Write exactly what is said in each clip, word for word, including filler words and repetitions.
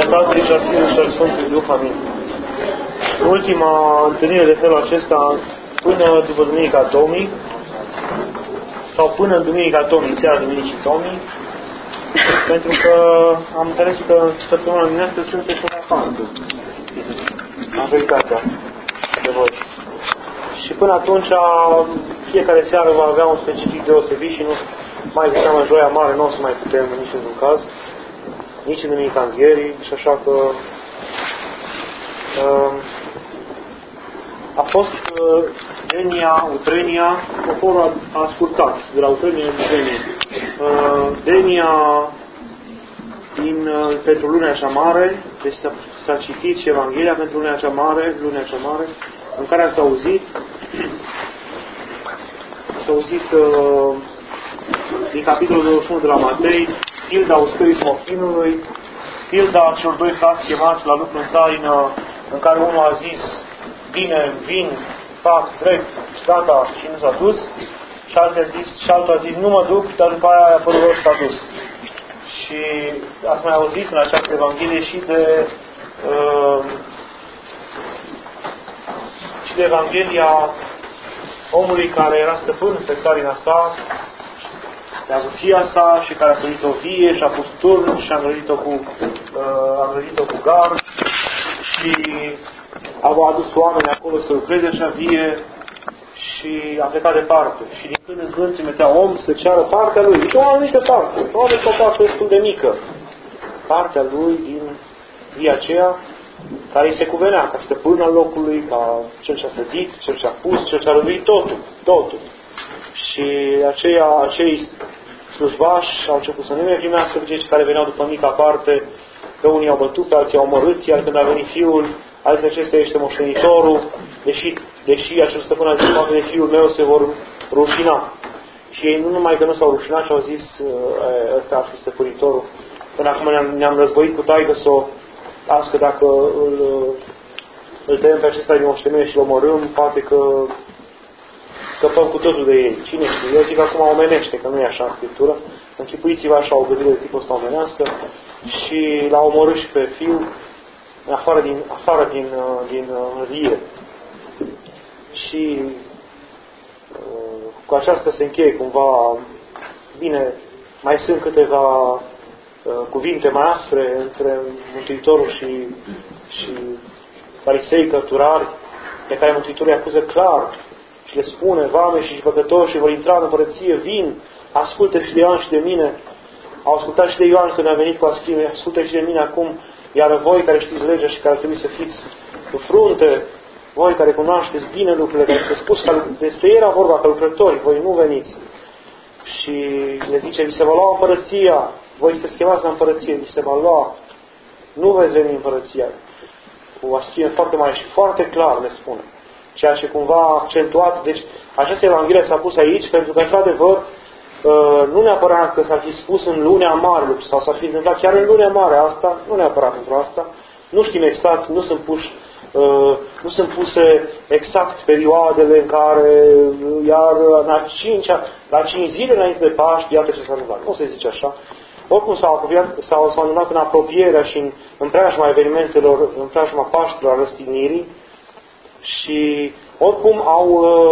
Tatălui și al Fiului și al Sfântului Duh. Amin. Ultima întâlnire de felul acesta până după Duminica Tomii, sau până în Duminica Tomii, seara Duminicii Tomii, pentru că am înțeles că săptămâna dimineață sunt și o vacanță. Am veritatea de voi. Și până atunci, fiecare seară va avea un specific deosebit și nu mai ziceam în Joia Mare, nu o să mai putem în niciun caz, nici în Duminica Învierii, și așa că uh, a fost uh, Denia, Utrenia, poporul a, a ascultat de la Utrenia în Denia. Uh, Denia din, uh, pentru lunea cea mare, deci s-a, s-a citit și Evanghelia pentru lunea cea mare, lunea cea mare, în care ați auzit, ați auzit uh, din capitolul douăzeci și unu de la Matei, pilda uscării smochinului, pilda celor doi frați chemați la lucru în țarină, în care unul a zis, bine, vin, fac, trec, gata, și nu s-a dus, și altul a zis, și altul a zis, nu mă duc, dar după aia a părut și s-a dus. Și ați mai auzit în această Evanghelie și de uh, și de Evanghelia omului care era stăpân pe țarina sa, de avuția sa, și care a sărit o vie și a pus turn și a îngrădit-o cu, uh, a îngrădit-o cu gard și au adus oameni acolo să lucreze așa vie și a plecat departe. Și din când în când trimitea om să ceară partea lui. Deci o anumită parte. O anumită parte destul de mică. Partea lui din via aceea care îi se cuvenea ca stăpân al locului, ca cel ce a sădit, cel ce a pus, cel ce a rânduit totul. Totul. Și aceia, acei slujbași au început să nu mai primească cei care veneau după mica parte, că unii au bătut, pe alții au omorât, iar când a venit fiul, a zis, acesta este moștenitorul, deși, deși acel stăpân a zis, poate de fiul meu se vor rușina. Și ei nu numai că nu s-au rușinat, ci au zis, ăsta ar fi stăpânitorul. Până acum ne-am, ne-am războit cu taică să o azi că dacă îl, îl tăiem pe acesta din moștenire și îl omorâm, poate că scăpăm cu totul de ei. Cine știe? Eu zic acum omenește, că nu e așa în Scriptură. Închipuiți-vă așa o gândire de tipul ăsta omenească și l-a omorât și pe fiul afară din, afară din, din vie. Și uh, cu aceasta se încheie cumva, bine, mai sunt câteva uh, cuvinte mai aspre între Mântuitorul și, și farisei cărturari, pe care Mântuitorul îi acuză clar și le spune, vame și judecători și vor intra în împărăție, vin, ascultă și de Ioan și de mine. Au ascultat și de Ioan când a venit cu ascrime, ascultă și de mine acum, iar voi care știți legea și care trebuie să fiți în frunte, voi care cunoașteți bine lucrurile, care este spus că despre ei era vorba, ca lucrători, voi nu veniți. Și le zice, vi se va lua împărăția, voi sunteți chemați la împărăție, vi se va lua, nu veți veni în împărăția. Cu ascrime foarte mare și foarte clar le spune. Ceea ce cumva accentuat, deci această Evanghelie s-a pus aici, pentru că, într-adevăr, nu neapărat că s-ar fi spus în lunea mare sau s-ar fi întâmplat chiar în lunea mare asta, nu neapărat pentru asta, nu știm exact, nu sunt puși, nu sunt puse exact perioadele în care, iar la cinci, la cinci zile înainte de Paști, iată ce s-a întâmplat. Nu se zice așa. Oricum s-au apropiat, s-au, s-au întâmplat în apropierea și în, în preajma evenimentelor, în preajma Paștilor, a răstignirii, și oricum au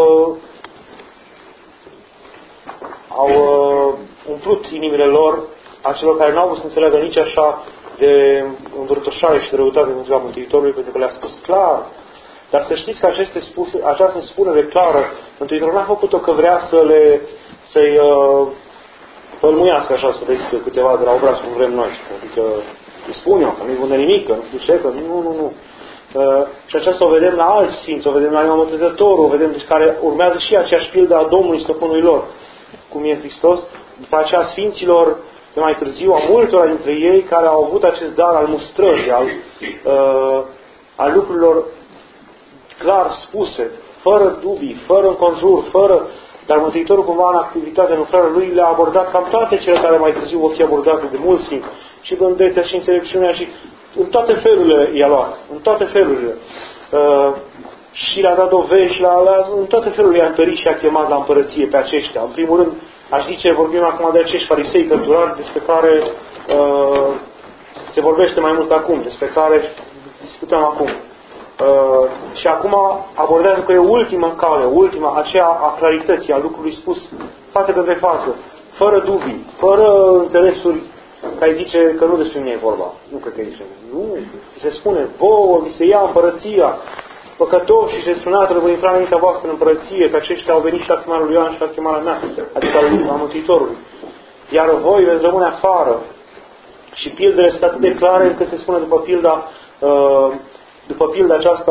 au uh, umplut inimile lor, a celor care n-au vrut să înțeleagă nici așa de învârtoșare și de răutate în ziua Mântuitorului, pentru că le-a spus clar. Dar să știți că aceste spuse, această spunere clară, Mântuitorul n-a făcut-o că vrea să le, să-i uh, pălmuiască așa, să vezi pe câteva de la obraz, cum vrem noi. Adică îi spun eu, că nu-i vândă nimic, că nu știu ce, că nu, nu, nu. Uh, și aceasta o vedem la alți sfinți, o vedem la Ioan Botezătorul, o vedem, deci care urmează și aceeași pildă a Domnului Stăpânului lor, cum e Hristos, după aceea Sfinților de mai târziu, a multora dintre ei care au avut acest dar al mustrării, al, uh, al lucrurilor clar spuse, fără dubii, fără înconjur, fără... Dar Mântuitorul cumva în activitatea, în lucrarea lui, le-a abordat cam toate cele care mai târziu vor fi abordate de mulți sfinți, și gândețea și înțelepciunea și în toate felurile i-a luat, în toate felurile. Uh, și le-a dat dovezi și la, la, în toate felurile i-a întărit și a chemat la împărăție pe aceștia. În primul rând, aș zice, vorbim acum de acești farisei cărturari despre care uh, se vorbește mai mult acum, despre care discutăm acum. Uh, și acum abordează că e ultima cale, ultima, aceea a clarității, a lucrului spus față către față, fără dubii, fără înțelesuri, care zice că nu despre mine e vorba. Nu cred că zice. Nu, se spune, vouă, vi se ia împărăția, păcătoși și destrunate vor intra înaintea voastră în împărăție, că aceștia au venit și la chemarea lui Ioan și la chemarea mea, adică a Mântuitorului. Iar voi veți rămâne afară. Și pildele sunt atât de clare încât se spune după pilda, după pilda aceasta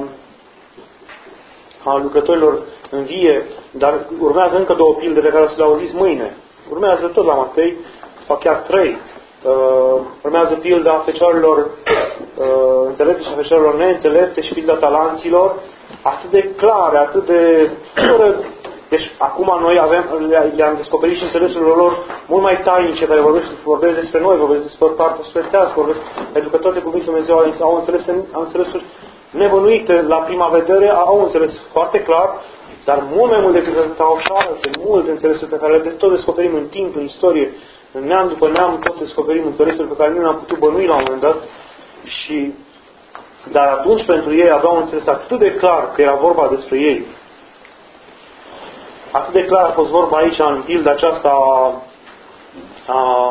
a lucrătorilor în vie, dar urmează încă două pilde pe care o să le auziți mâine. Urmează tot la Matei, sau chiar trei. Urmează pilda fecioarelor înțelepte și a fecioarelor neînțelepte și pilda talanților, atât de clare, atât de... Deci, acum noi avem, le-am descoperit și înțelesurile lor mult mai tainice, care vorbesc, vorbesc despre noi, vorbesc despre partea sfântească, vorbesc, pentru că toate cuvintele Dumnezeu au înțeles, au înțelesuri nebănuite la prima vedere, au înțeles foarte clar, dar mult mai mult decât atât au și alte, multe înțelesuri pe care le tot descoperim în timp, în istorie, în neam după neam, tot descoperim înțelesuri pe care nu le-am putut bănui la un moment dat. Și, dar atunci pentru ei aveau înțeles atât de clar că era vorba despre ei. Atât de clar a fost vorba aici în pilda aceasta a, a, a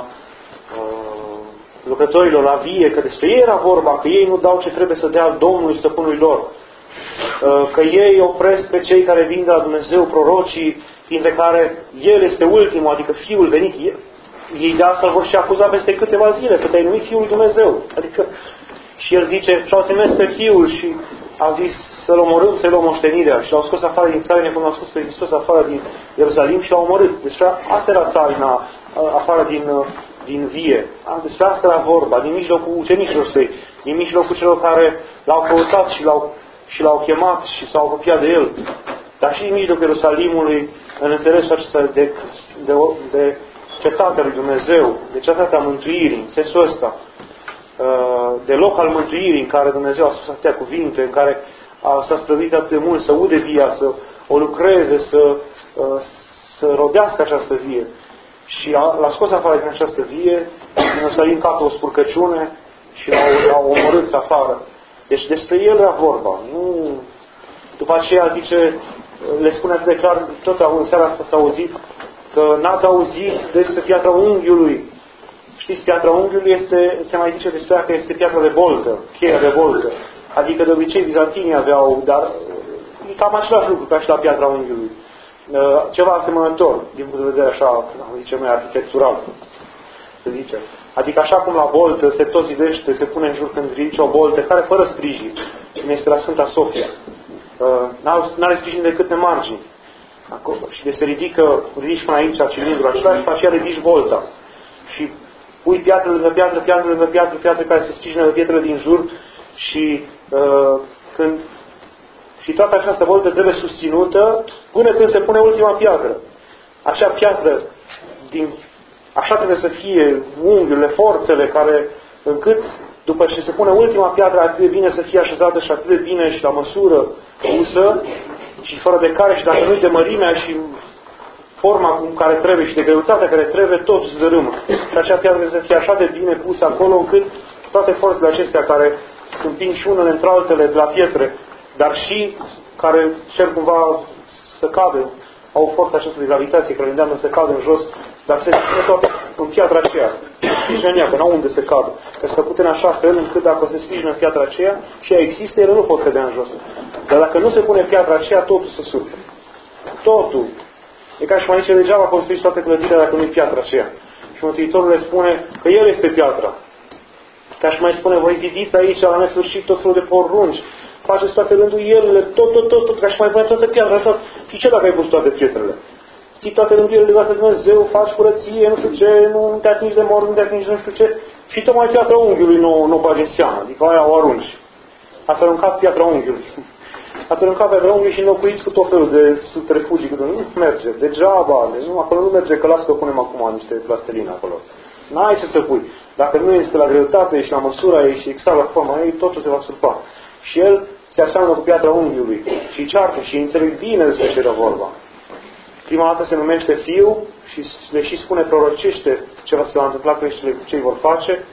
lucrătorilor la vie, că despre ei era vorba, că ei nu dau ce trebuie să dea Domnului Stăpânului lor, că ei opresc pe cei care vin de la Dumnezeu, prorocii, printre care El este ultimul, adică Fiul venit. Ei de asta îl vor și acuza peste câteva zile, că te-ai numit Fiul lui Dumnezeu. Adică, și El zice, și-au trimis pe Fiul și a zis să-L omorâm, să-i luăm moștenirea. Și l-au scos afară din țarine, cum l-au scos pe Hristos afară din Ierusalim și l-au omorât. Deci asta era țarina, afară din, din vie. Despre asta era vorba, din mijlocul ucenicilor săi, din mijlocul celor care l-au căutat și l-au, și l-au chemat și s-au apropiat de El. Dar și din mijlocul Ierusalimului, în înțelesul acesta de, de, de cetatea lui Dumnezeu, de cetatea mântuirii, în sensul ăsta, de loc al mântuirii în care Dumnezeu a spus atâtea cuvinte, în care a, s-a străduit atât de mult să ude via, să o lucreze, să, să rodească această vie. Și a, l-a scos afară din această vie, din Ierusalim capă o spurcăciune și l-au, l-au omorât afară. Deci despre el era vorba. Nu... După aceea zice, le spune atât de clar, tot în seara asta s-a auzit, că n-ați auzit despre piatra unghiului. Știți, piatra unghiului este, se mai zice despre ea că este piatra de boltă, cheia de boltă. Adică de obicei bizantinii aveau, dar e cam același lucru ca și la piatra unghiului. Ceva asemănător, din punct de vedere așa, zicem noi, arhitectural, să zicem. Adică așa cum la boltă se tot zidește, se pune în jur când ridici o boltă, care fără sprijin, cum este la Sfânta Sofia. N-are sprijin decât pe margini. Acolo. Și de se ridică, ridici până aici cilindrul acela și pe aceea ridici bolta. Și pui piatră lângă piatră, piatră lângă piatră, piatră care se sprijină de pietrele din jur și uh, când și toată această boltă trebuie susținută până când se pune ultima piatră. Acea piatră, din, așa trebuie să fie unghiurile, forțele, care încât după ce se pune ultima piatră atât de bine să fie așezată și atât de bine și la măsură pusă și fără de care și dacă nu-i de mărimea și forma cu care trebuie și de greutatea care trebuie, totul se dărâmă. Și acea piatră trebuie să fie așa de bine pusă acolo încât toate forțele acestea care se împing și unele între altele de la pietre, dar și care cer cumva să cadă, au forța aceasta de gravitație care îndeamnă să cadă în jos, dar se ține toate în piatra aceea. Sprijină în ea, că n-au unde să cadă. Că se pute în așa fel încât dacă se sprijină în piatra aceea și ea există, ele nu pot cădea în jos. Dar dacă nu se pune piatra aceea, totul se surpe. Totul. E ca și mai zice, degeaba construiți toate clădirea dacă nu-i piatra aceea. Și Mântuitorul le spune că El este piatra. Ca și mai spune, voi zidiți aici la nesfârșit tot felul de porunci. Faceți toate rânduielile, tot, tot, tot, tot, ca și mai pune toată piatra, tot. Și ce dacă ai pus toate pietrele? Ții toate rânduielile de la Dumnezeu, faci curăție, nu știu ce, nu te atingi de mor, nu te atingi nu știu ce. Și tocmai piatra unghiului nu, nu bagi în seamă, adică aia o arunci. Ați aruncat piatra unghiului. Ați aruncat piatra unghiului și înlocuiți cu tot felul de subterfugii, că nu merge, degeaba, de, nu, acolo nu merge, că lasă că punem acum niște plasteline acolo. N-ai ce să pui. Dacă nu este la greutate și la măsura ei și exact la forma ei, totul se va surpa. Și el se aseamănă cu piatra unghiului și ceartă și înțeleg bine despre ce era vorba. Prima dată se numește Fiu și le și spune prorocește ce va se va întâmpla cu ce îi vor face.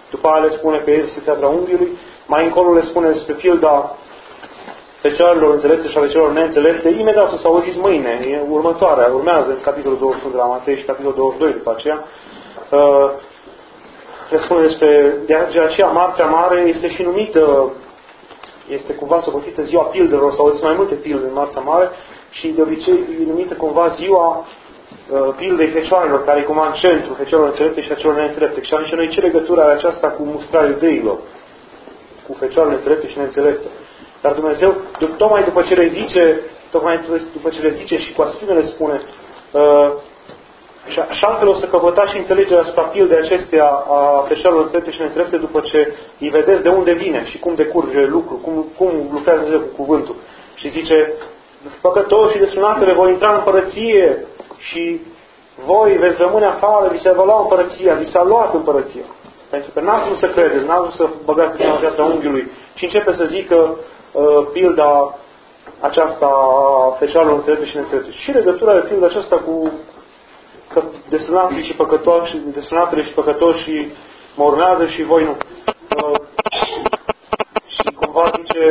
După aia le spune că el este piatra unghiului. Mai încolo le spune despre pilda fecioarelor înțelepte și a fecioarelor neînțelepte. Imediat o să auziți mâine, e următoarea, urmează în capitolul douăzeci și unu de la Matei și capitolul douăzeci și doi după aceea. Uh, le spune despre, de aceea Marțea Mare este și numită, este cumva socotită ziua pildelor, sau auziți mai multe pilde în Marțea Mare și de obicei e numită cumva ziua uh, pildei fecioarelor, care e cumva în centru, fecioarelor înțelepte și a celor neînțelepte. Și atunci noi ce legătură are aceasta cu mustrarea iudeilor, cu fecioarele înțelepte și neînțelepte? Dar Dumnezeu, tocmai după ce le zice, tocmai după ce le zice și cu asprime le spune, uh, și, și altfel o să căpătați și înțelegerea asupra pildei acesteia a fecioarelor înțelepte și neînțelepte după ce îi vedeți de unde vine și cum decurge lucru, cum, cum lucrează Dumnezeu cu cuvântul. Și zice, păcătoși și desunatele voi intra în împărăție și voi veți rămâne afară, vi se va lua împărăția, vi s-a luat împărăția. Pentru că n-ați vrut să credeți, n-ați vrut să băgați în piatra unghiului și începe să zică uh, pilda aceasta a fecioarelor înțelepte și neînțelepte. Și legătura de pilda aceasta cu desunații și păcătoși, desunatele și păcătoși mă urmează și voi nu. Uh, și cumva zice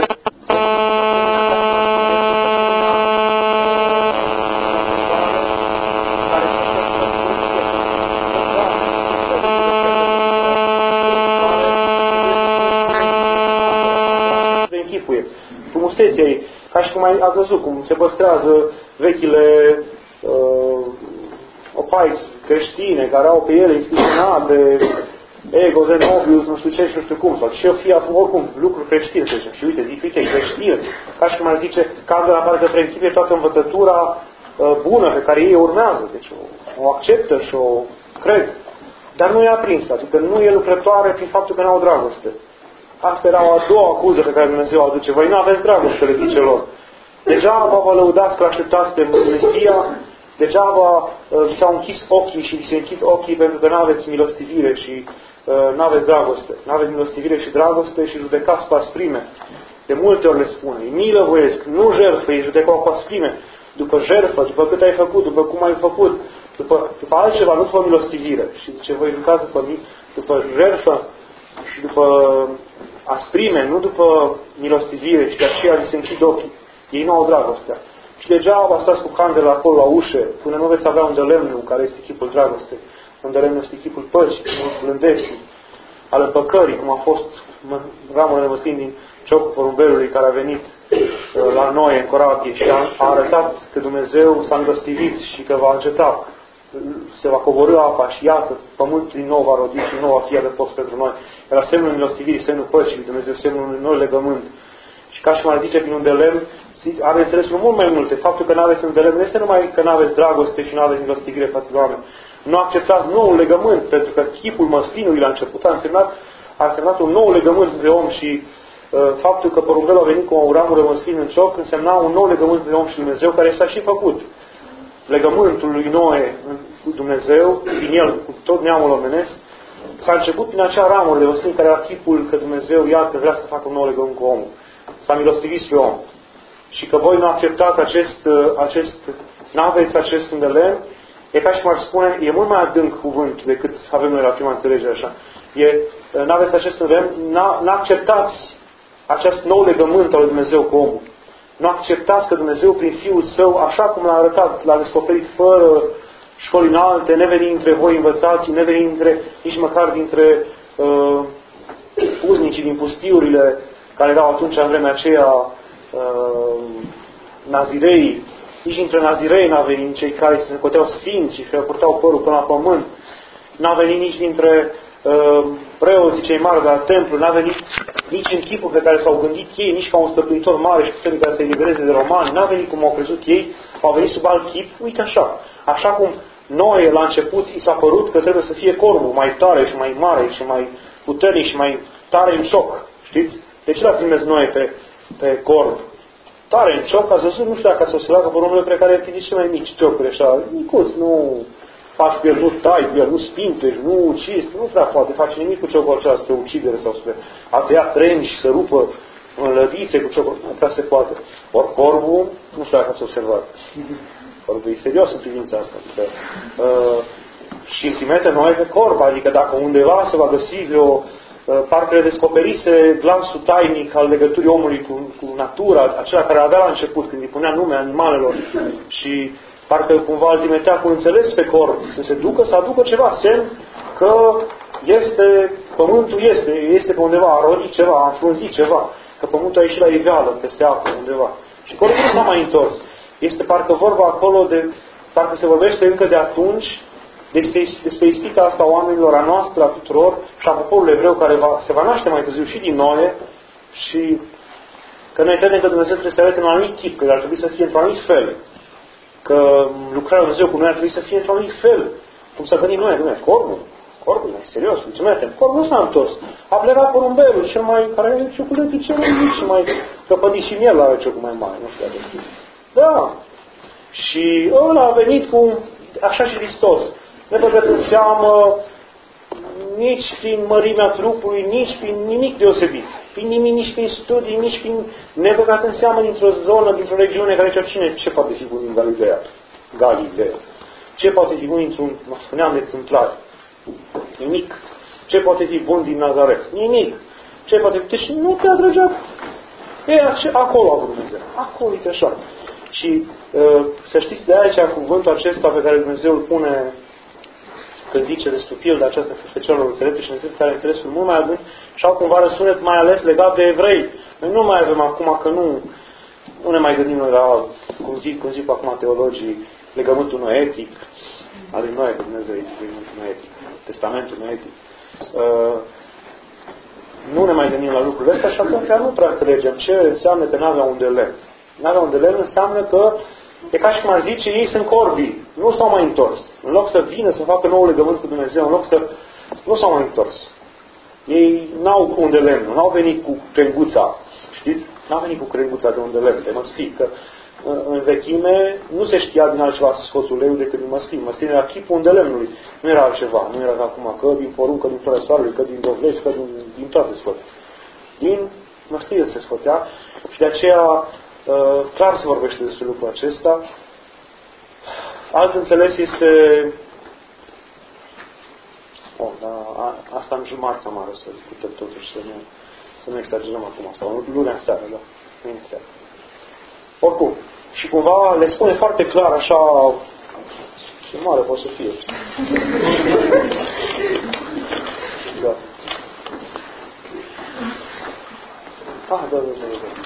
frumusețea ei, ca și cum ai, ați văzut cum se păstrează vechile uh, opaiți creștine care au pe ele inscripționate ego, zenobius, nu știu ce și nu știu cum, sau ce o fie oricum lucruri creștine, să zicem. Și uite, zic, uite, creștine, ca și cum ar zice, cardul apare că închipe toată învățătura uh, bună pe care ei urmează, deci o, o acceptă și o cred, dar nu e aprinsă, adică nu e lucrătoare prin faptul că nu au dragoste. Asta era o a doua acuză pe care Dumnezeu o aduce. Voi nu aveți dragoste, le zice lor. Degeaba vă lăudați că așteptați pe Mesia, degeaba uh, vi s-au închis ochii și vi se închid ochii pentru că nu aveți milostivire și uh, nu aveți dragoste. Nu aveți milostivire și dragoste și judecați cu asprime. De multe ori le spune, îi milă voiesc, nu jertfă, îi judecau cu asprime. După jertfă, după cât ai făcut, după cum ai făcut, după, după altceva, nu după milostivire. Și zice, voi judecați după, după jertfă și după asprime, nu după milostivire, și de aceea li se închid ochii. Ei nu au dragostea. Și degeaba stați cu candela acolo la ușă, până nu veți avea un de lemnul care este chipul dragostei. Un de lemnul este chipul păcii, chipul blândeții, al împăcării, cum a fost ramurile măslin din ciocul porumbelului care a venit la noi în corabie și a, a arătat că Dumnezeu s-a milostivit și că va înceta, se va coborî apa și iată, pământul din nou va rodi și din nou va fi adăpost pentru noi. Era semnul milostivirii, semnul păcii, Dumnezeu, semnul unui nou legământ. Și ca și mai zice prin un de lemn, are înțelesul mult mai multe. Faptul că nu aveți un de lemn nu este numai că nu aveți dragoste și nu aveți milostivire față de oameni. Nu acceptați noul legământ, pentru că chipul măslinului la început a însemnat, a însemnat un nou legământ între om și uh, faptul că porumbelul a venit cu o ramură măslin în cioc însemna un nou legământ între om și Dumnezeu care s-a și făcut. Legământul lui Noe cu Dumnezeu, din el, cu tot neamul omenesc, s-a început prin acea ramură de măslin care era chipul că Dumnezeu, iată, vrea să facă un nou legământ cu omul. S-a milostivit spre om. Și că voi nu acceptați acest, acest n-aveți acest de lemn, e ca și cum ar spune, e mult mai adânc cuvânt decât avem noi la prima înțelegere așa. E, n-aveți acest lemn, n-acceptați acest nou legământ al lui Dumnezeu cu omul. Nu acceptați că Dumnezeu prin Fiul Său, așa cum l-a arătat, l-a descoperit fără școli înalte, nevenind între voi învățați, nevenind între, nici măcar dintre uh, puznicii din pustiurile care erau atunci în vremea aceea uh, nazirei, nici dintre nazirei n-a venit cei care se coteau sfinți și care purtau părul până la pământ, n-a venit nici dintre uh, preoții cei mari de la templu, n-a venit nici în chipul pe care s-au gândit ei, nici ca un stăpânitor mare și puternic care să elibereze de romani, n-a venit cum au crezut ei, au venit sub alt chip, uite așa, așa cum Noe la început i s-a părut că trebuie să fie corbul mai tare și mai mare și mai puternic și mai tare în cioc, știți? De ce l-a trimis Noe pe, pe corb? Tare în cioc, ați văzut, nu știu dacă s-o să leagă porumbele pe care le cele mai mici ciocuri, așa, micuț, nu faci pe el, nu tai pe el, nu spintești, nu ucizi, nu prea poate face nimic cu ciocul acela spre ucidere sau spre a tăia treni și să rupă în lădițe cu ciocul, nu prea se poate. Ori corbul, nu știu dacă ați observat. Corbul e serios în privința asta. Adică, uh, și îl trimite Noe pe corb, adică dacă undeva se va găsi vreo parcă descoperise glasul tainic al legăturii omului cu, cu natura, acela care avea la început, când îi punea nume animalelor și parcă cumva îl trimitea cu înțeles pe corp să se ducă, să aducă ceva semn că este, pământul este, este pe undeva, a rodit ceva, a înfrunzit ceva, că pământul a ieșit la iveală peste apă undeva. Și corpul nu s-a mai întors. Este parcă vorba acolo de, parcă se vorbește încă de atunci despre, despre ispita asta oamenilor, a noastră, a tuturor și a poporului evreu care va, se va naște mai târziu și din noi și că noi credem că Dumnezeu trebuie să arate în un anumit chip, că ar trebui să fie într-un anumit fel. Că lucrarea Lui Dumnezeu cu noi ar trebui să fie într-un anumit fel. Cum să gândim noi, Dumnezeu, corpul, corpul, e serios, mulțumesc, corpul nu s-a întors. A plecat porumbelul, cel mai, care are cioculetul cel mai mic și mai căpădit și miel are ciocul mai mare, nu știu de Da. Și ăla a venit cu, așa și Hristos, ne băgăt în seamă nici prin mărimea trupului, nici prin nimic deosebit. Prin nimic, nici prin studii, nici prin nebăgat în seamă dintr-o zonă, dintr-o regiune care zice, cine, ce poate fi bun din Galileea? Galileea. Ce poate fi bun dintr-un, mă spuneam, de tâmplare? Nimic. Ce poate fi bun din Nazaret? Nimic. Ce poate fi? Deci nu te atrăgea. E, acolo a vrut Dumnezeu. Acolo, uite așa. Și uh, să știți de aici cuvântul acesta pe care Dumnezeu îl pune când zice despre pilda aceasta feciorilor înțelepte și care înțelesul mult mai adânc și au cumva răsunet mai ales legat de evrei. Noi nu mai avem acum că nu, nu ne mai gândim la, cum zic, cum zic acum teologii, legământul noetic, al lui Noe, că Dumnezeu e legământul noetic, testamentul noetic. Uh, nu ne mai gândim la lucrurile astea și atunci nu prea înțelegem ce înseamnă că n-avea un de lemn. N-avea un de lemn înseamnă că e ca și cum ar zice, ei sunt corbii, nu s-au mai întors. În loc să vină să facă nou legământ cu Dumnezeu, în loc să... nu s-au mai întors. Ei n-au un de lemn, n-au venit cu crenguța, știți? N-au venit cu crenguța de un de lemn, de măsfii, că în vechime nu se știa din altceva să scoți uleiul decât din măsfii. Măsfii era chipul de lemnului, nu era altceva, nu era ca acum, că din porunc, că din floarea soarelui, că din dovlești, că din, din toate scoate. Din măsfii se scotea și de aceea Uh, clar se vorbește despre lucrul acesta. Alt înțeles este oh, da, a, asta în marța mare să discutăm totuși, să nu, să nu exagerăm acum, sau lunea seara, da, mâine seara. Oricum, și cumva le spune foarte clar așa, ce mare poate să fie. Da. Ah, da, da, da, da.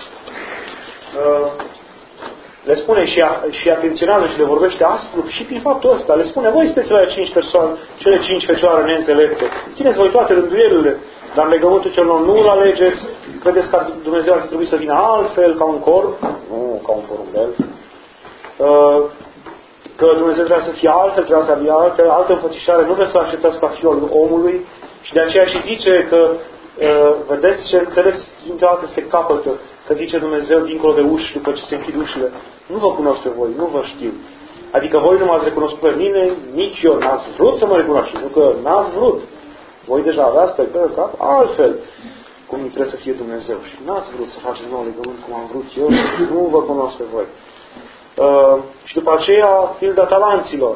Uh, le spune și, a, și atenționează și le vorbește aspru și prin faptul ăsta le spune, voi sunteți la cinci persoane, cele cinci fecioare neînțelepte, țineți voi toate rânduielile, dar în legământul celor nu îl alegeți, credeți că Dumnezeu ar trebui să vină altfel, ca un corp, nu ca un porumbel, uh, că Dumnezeu trebuie să fie altfel, trebuie să fie altfel, altă înfățișare, nu vreți să acceptați ca fiul omului și de aceea și zice că uh, vedeți ce înțeles dintr-o se capătă, că zice Dumnezeu dincolo de uși, după ce se închid ușile, nu vă cunosc pe voi, nu vă știu. Adică voi nu m-ați recunoscut pe mine, nici eu n-ați vrut să mă recunoașteți, nu că n-ați vrut. Voi deja aveați pe pe cap altfel cum trebuie să fie Dumnezeu. Și n-ați vrut să faceți nou legământ cum am vrut eu, nu vă cunosc pe voi. Uh, și după aceea, pilda talanților.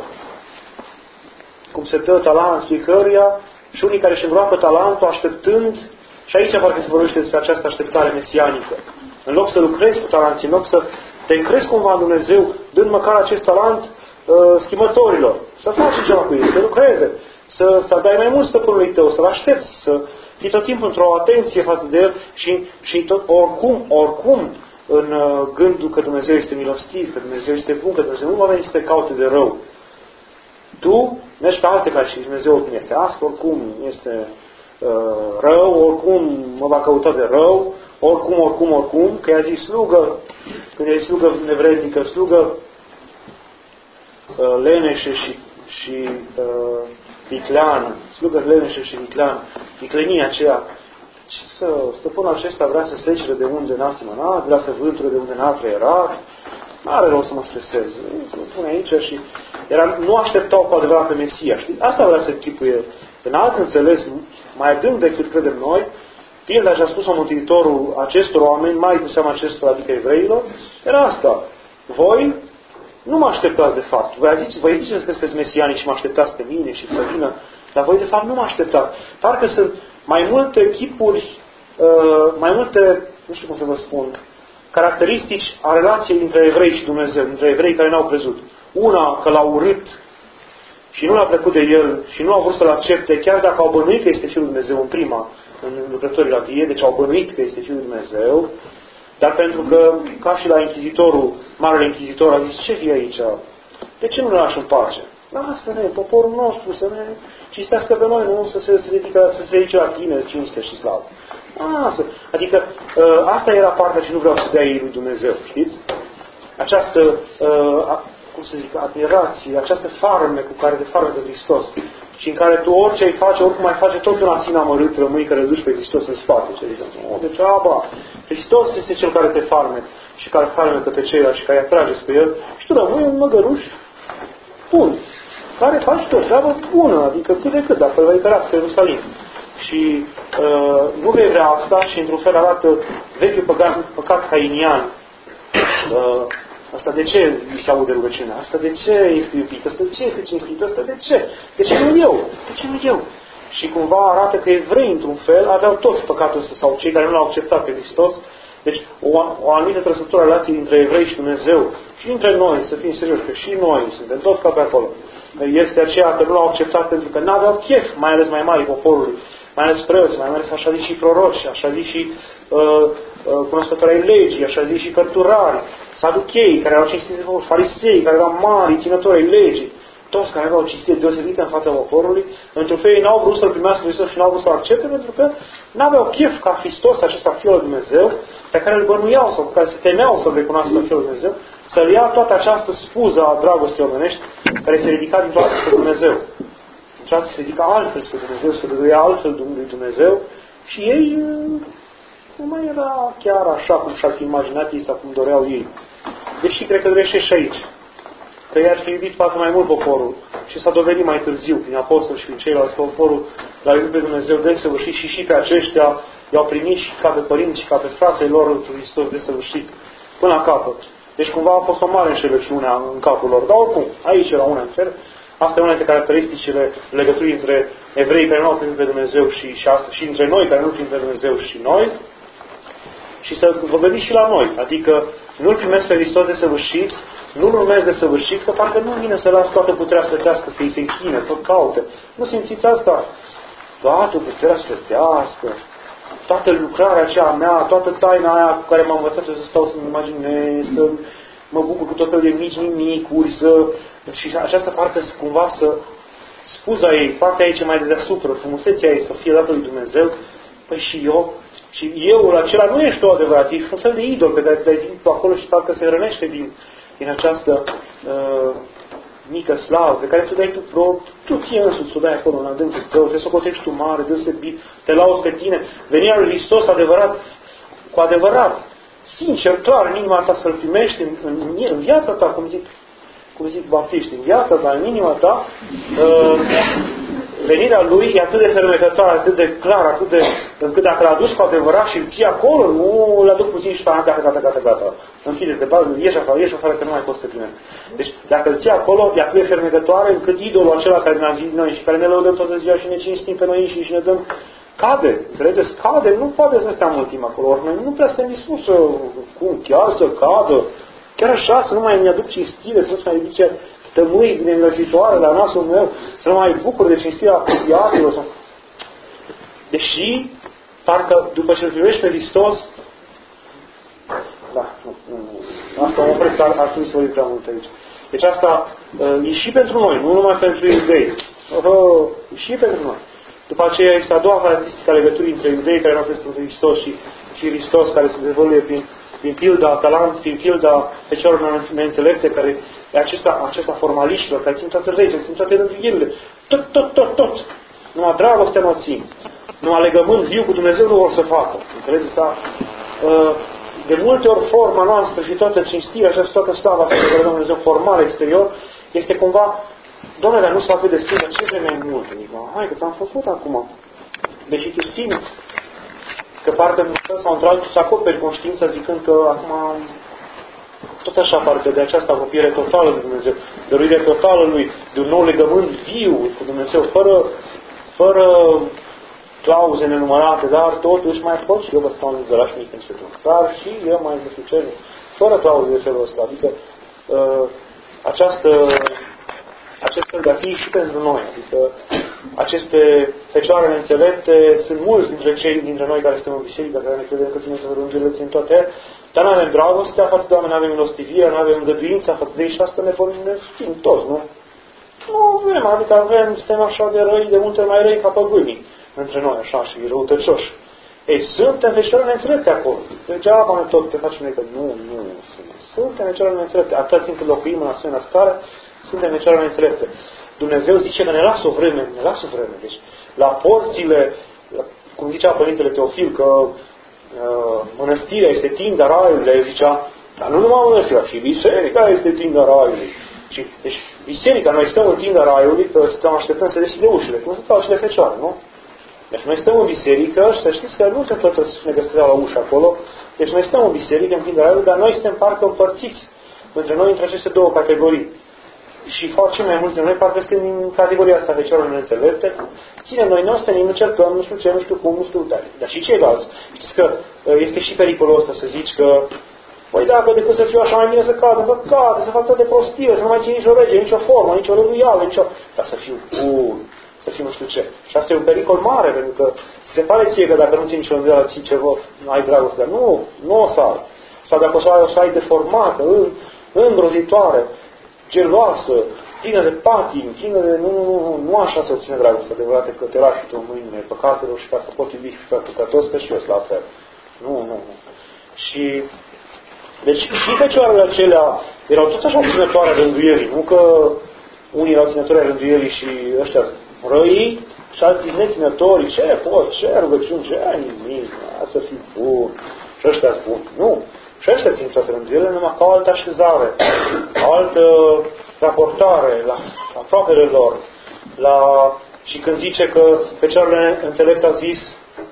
Cum se dă talent fiecăruia și unii care își îngroapă talentul așteptând. Și aici parcă se vorbește despre această așteptare mesianică. În loc să lucrezi cu talenții, în loc să te încrezi cumva în Dumnezeu, dând măcar acest talent uh, schimbătorilor. Să faci ceva cu ei, să lucreze, să, să dai mai mult stăpânului tău, să-l aștepți, să fii tot timpul într-o atenție față de el și, și tot, oricum, oricum, în uh, gândul că Dumnezeu este milostiv, că Dumnezeu este bun, că Dumnezeu nu va veni să te caute de rău. Tu mergi pe alte cale și Dumnezeu oricum este astfel, oricum este rău, oricum mă va căuta de rău, oricum, oricum, oricum, că i-a zis slugă, când i-a zis slugă nevrednică, slugă uh, leneșe și, și uh, vicleană, slugă leneșe și vicleană, viclenia aceea, și să, stăpânul acesta vrea să secere de unde n-a semănat, vrea să vânture de unde n-a trăierat, n-are rău să mă stresez, să mă pune aici și era, nu așteptau cu adevărat pe Mesia, știți? Asta vrea să închipuie. În alt înțeles, mai adânc decât credem noi, pilda și-a spus-o Mântuitorul acestor oameni, mai cu seama acestor, adică evreilor, era asta. Voi nu mă așteptați de fapt. Voi ziceți, voi ziceți că sunteți mesianici și mă așteptați pe mine și să vină, dar voi de fapt nu mă așteptați. Parcă sunt mai multe chipuri, mai multe, nu știu cum să vă spun, caracteristici a relației dintre evrei și Dumnezeu, dintre evrei care n-au crezut. Una, că l-au urât și nu l-a plăcut de el și nu au vrut să-l accepte, chiar dacă au bănuit că este Fiul lui Dumnezeu în prima, în lucrătorii la tie, deci au bănuit că este Fiul lui Dumnezeu, dar pentru că, ca și la Inchizitorul, Marele Inchizitor a zis, ce fie aici? De ce nu ne lași în pace? Lasă-ne, poporul nostru să ne cinstească pe noi, nu să se, se, ridică, să se ridice la tine, cinste și slavă. Lasă. Adică asta era partea ce nu vreau să dea ei lui Dumnezeu, știți? Această, cum să zic, admirație, această farme cu care te farme de Hristos și în care tu orice ai face, oricum mai face, tot un asin amărât rămâi că reduci pe Hristos în spate. Și adică, oh, deci, aba, Hristos este cel care te farme și care farmecă pe ceilalți și care îi atrage spre El și tu rămâi un măgăruș bun, care faci tot treabă bună, adică cât de cât, dacă îl vei căra spre Ierusalim. Și uh, nu vei vrea asta și într-un fel arată vechiul păcat, păcat hainian. Uh, asta de ce îi se aude rugăciunea? Asta de ce este iubit? Asta de ce este cinstit? Asta de ce? De ce nu eu? De ce nu eu? Și cumva arată că evrei, într-un fel, aveau toți păcatul ăsta, sau cei care nu l-au acceptat pe Hristos. Deci o, o anumită trăsătură a relației dintre evrei și Dumnezeu și dintre noi, să fim serioși, că și noi suntem tot ca pe acolo. Este aceea că nu l-au acceptat pentru că n-aveau chef, mai ales mai mari poporului, mai ales preoți, mai ales așa zis și proroci, așa zis și uh, uh, cunoscători ai legii, așa zis și cărturari, saduchei, care erau cinstiți, farisei, care erau mari, ținători ai legii, toți care aveau o cinstire deosebită în fața poporului, într-un fel ei n-au vrut să-L primească Hristos și n-au vrut să-L accepte, pentru că n-aveau chef ca Hristos, acesta Fiul lui Dumnezeu, pe care îl bănuiau sau pe care se temeau să-L recunoască Fiul lui Dumnezeu, să-L ia toată această spuză a dragostei omenești, care se ridica dintr-o dată spre Dumnezeu. Dintr-o dată se ridica altfel spre Dumnezeu, se dăduia altfel lui Dumnezeu și ei nu mai era chiar așa cum și-ar fi imaginat ei sau cum doreau ei. Deși cred că greșește și aici. Că i-ar fi iubit poate mai mult poporul și s-a dovedit mai târziu prin apostoli și prin ceilalți că poporul l-a iubit pe Dumnezeu desăvârșit și și pe aceștia i-au primit și ca pe părinți și ca pe frații lor lui Hristos desăvârșit până la capăt. Deci cumva a fost o mare înșelăciune în capul lor. Dar oricum, aici era una în fel. Asta e una dintre caracteristicile legăturii între evrei care nu au primit pe Dumnezeu și, și, asta, și între noi care nu primim pe Dumnezeu și noi. Și să vă gândiți și la noi. Adică nu-L primesc pe Hristos desăvârșit, nu-L urmez desăvârșit, că parcă nu vine să las toată puterea sfântească să-i se închine, să-L caute. Nu simțiți asta? Toată puterea sfântească, toată lucrarea aceea mea, toată taina aia cu care m-am învățat să stau să-mi imaginez, să mă bucur cu tot felul de mici nimicuri, să... și aceasta parcă cumva să spuza ei, partea ei ce mai de deasupra, frumusețea ei să fie dată lui Dumnezeu, păi și eu, și eu acela nu ești o adevărat, ești un fel de idol pe care ți-ai zis acolo și parcă se rănește din, din această uh, mică slavă pe care ți-o dai tu pro, tu ție însuți ți-o dai acolo în adâncul tău, te socotești tu mare, deosebit, te lauzi pe tine, venirea lui Hristos adevărat, cu adevărat, sincer, clar, în inima ta să-L primești în, în, în viața ta, cum zic, cum zic baptiști, în viața ta, în inima ta, uh, venirea Lui e atât de fermecătoare, atât de clar, atât de, încât dacă l-aduci cu adevărat și îl ții acolo, nu l-aduc puțin și gata, gata, gata, gata. Închide de bază, ieși afară, ieși afară că nu mai poți să te primești. Deci, dacă îl ții acolo, e atât de fermecătoare încât idolul acela care ne-am zis noi și care ne lăudăm toată ziua și ne cinstim pe noi înșiși și ne dăm, cade. Înțelegeți? Cade. Nu poate să stea mult timp acolo. Ori noi nu prea suntem dispuși să, cum, chiar să cadă. Chiar așa, să nu mai mi-aduc cinstire, să nu se mai ridice tămâi din înlăjitoare la nasul meu, să nu mai bucur de cinstirea apropiatelor. Sau... Deși, parcă după ce îl privești pe Hristos, da, nu, nu, nu. Asta mă opresc, ar, ar trebui să vorbim prea mult aici. Deci asta uh, e și pentru noi, nu numai pentru iudei. Uh, e și pentru noi. După aceea este a doua caracteristică a legăturii între iudei care nu au crezut în Hristos și, și Hristos care se dezvăluie prin prin pilda talanți, prin pilda fecioarelor neînțelepte, care e acesta, acesta formaliștilor, care țin toate legile, țin toate rânduielile, tot, tot, tot, tot. Numai dragostea nu o țin. Numai legământ viu cu Dumnezeu nu vor să facă. Înțelegeți? Da? De multe ori forma noastră și toată cinstirea și toată slava asta pe care Dumnezeu formal exterior este cumva, Doamne, dar nu s-a atât de sfântă, ce vrei mai mult? Hai că ți-am făcut acum. Deși tu simți că parcă într-un sau într-altul să acoperi conștiința zicând că acum tot așa parcă de această apropiere totală de Dumnezeu, dăruire totală Lui, de un nou legământ viu cu Dumnezeu, fără, fără clauze nenumărate, dar totuși mai pot și eu vă stau de la mic început. Dar și eu mai nu știu ce, fără clauze de felul ăsta. Adică uh, această, acest fel de a fi și pentru noi. Adică aceste fecioare înțelepte sunt mulți dintre cei dintre noi care suntem în biserică, care ne credem că ținem să rângele, țin toate, dar nu avem dragostea față de oameni, nu avem milostivie, nu avem îngăduința față de ei și asta ne, ne știm toți, nu? Nu avem, adică avem, suntem așa de răi, de multe mai răi ca păgânii între noi, așa, și răutăcioși. Ei, suntem fecioare neînțelepte acolo. Degeaba ne tot te facem noi că nu, nu, nu. Suntem fecioare neînțelepte. Atâta timp când locuim în asemenea stare, suntem fecioare neînțelepte. Dumnezeu zice că ne lasă o vreme, ne lasă o vreme. Deci, la porțile, cum zicea Părintele Teofil, că uh, mănăstirea este tinda raiului, el zicea, dar nu numai mănăstirea, și biserica este tinda raiului. Și, deci, biserica, noi stăm în tinda raiului, că stăm așteptăm să deschide ușile, cum stau și le fecioare, nu? Deci noi stăm în biserică și să știți că nu întâmplă să ne găsesc la ușă acolo. Deci noi stăm în biserică, în tinda raiului, dar noi suntem parcă împărțiți între noi, între aceste două categorii. Și facem mai mulți de noi, parcă suntem în categoria asta fecioară neînțelepte. Ținem noi noastre, ne încercăm, nu știu ce, nu știu cum, nu știu, dar, dar și ceilalți. Știți că este și pericolul ăsta să zici că păi dacă decât să fiu așa mai bine să cad în păcate, să fac toate prostile, să nu mai țin nicio lege, nicio formă, nicio rânduială, nicio... Dar să fiu bun, să fiu nu știu ce. Și asta e un pericol mare, pentru că se pare ție că dacă nu ții nicio rânduială, ții ceva, nu ai dragoste. Dar nu, nu o să ai. Sau dacă o să ai, o să ai deformată, îngrozitoare, geloasă, plină de patim, plină de... Nu, nu, nu, nu așa se obține dragostea adevărată, că te lași tu în mâinile păcatelor și ca să pot iubi și pe păcătos, că și eu sunt la fel. Nu, nu, nu. Și... Deci și fecioarele acelea erau tot așa ținătoare rânduierii, nu că unii erau ținători ai rânduierii și ăștia răii și alții neținători, ce pot, ce rugăciuni, ce nimic, să fii bun, și ăștia sunt buni. Nu, și ăștia țin toate rânduierile, numai ca o altă așezare, altă raportare la aproapele lor. La... Și când zice că fecioarele înțelepte au zis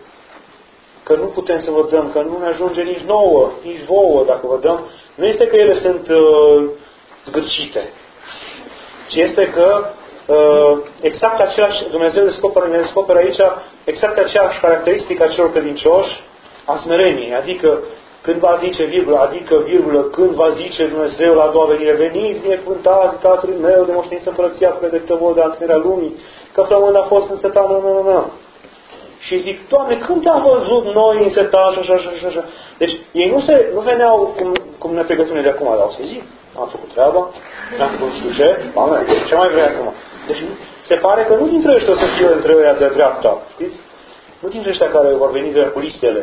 că nu putem să vă dăm, că nu ne ajunge nici nouă, nici vouă dacă vă dăm, nu este că ele sunt uh, zgârcite, ci este că uh, exact același, Dumnezeu descoperă, ne descoperă aici exact aceeași caracteristică a celor credincioși, a smereniei, adică când va zice virgulă, adică virgulă, când va zice Dumnezeu la a doua venire, veniți, binecuvântați Tatălui meu, de moșteniți împărăția pregătită vouă de întâlnirea lumii, că flămând a fost însetat, nu, nu, nu, nu. Și zic, Doamne, când te-am văzut noi în setaj, așa, așa, așa, așa. Deci, ei nu, se, nu veneau cum, cum ne pregătim noi de acum, dar o să zic, am făcut treaba, am făcut nu știu ce, Doamne, ce mai vrei acum? Deci, se pare că nu dintre ăștia o să fie între ăia de dreapta, știți? Nu dintre ăștia care vor veni de cu listele.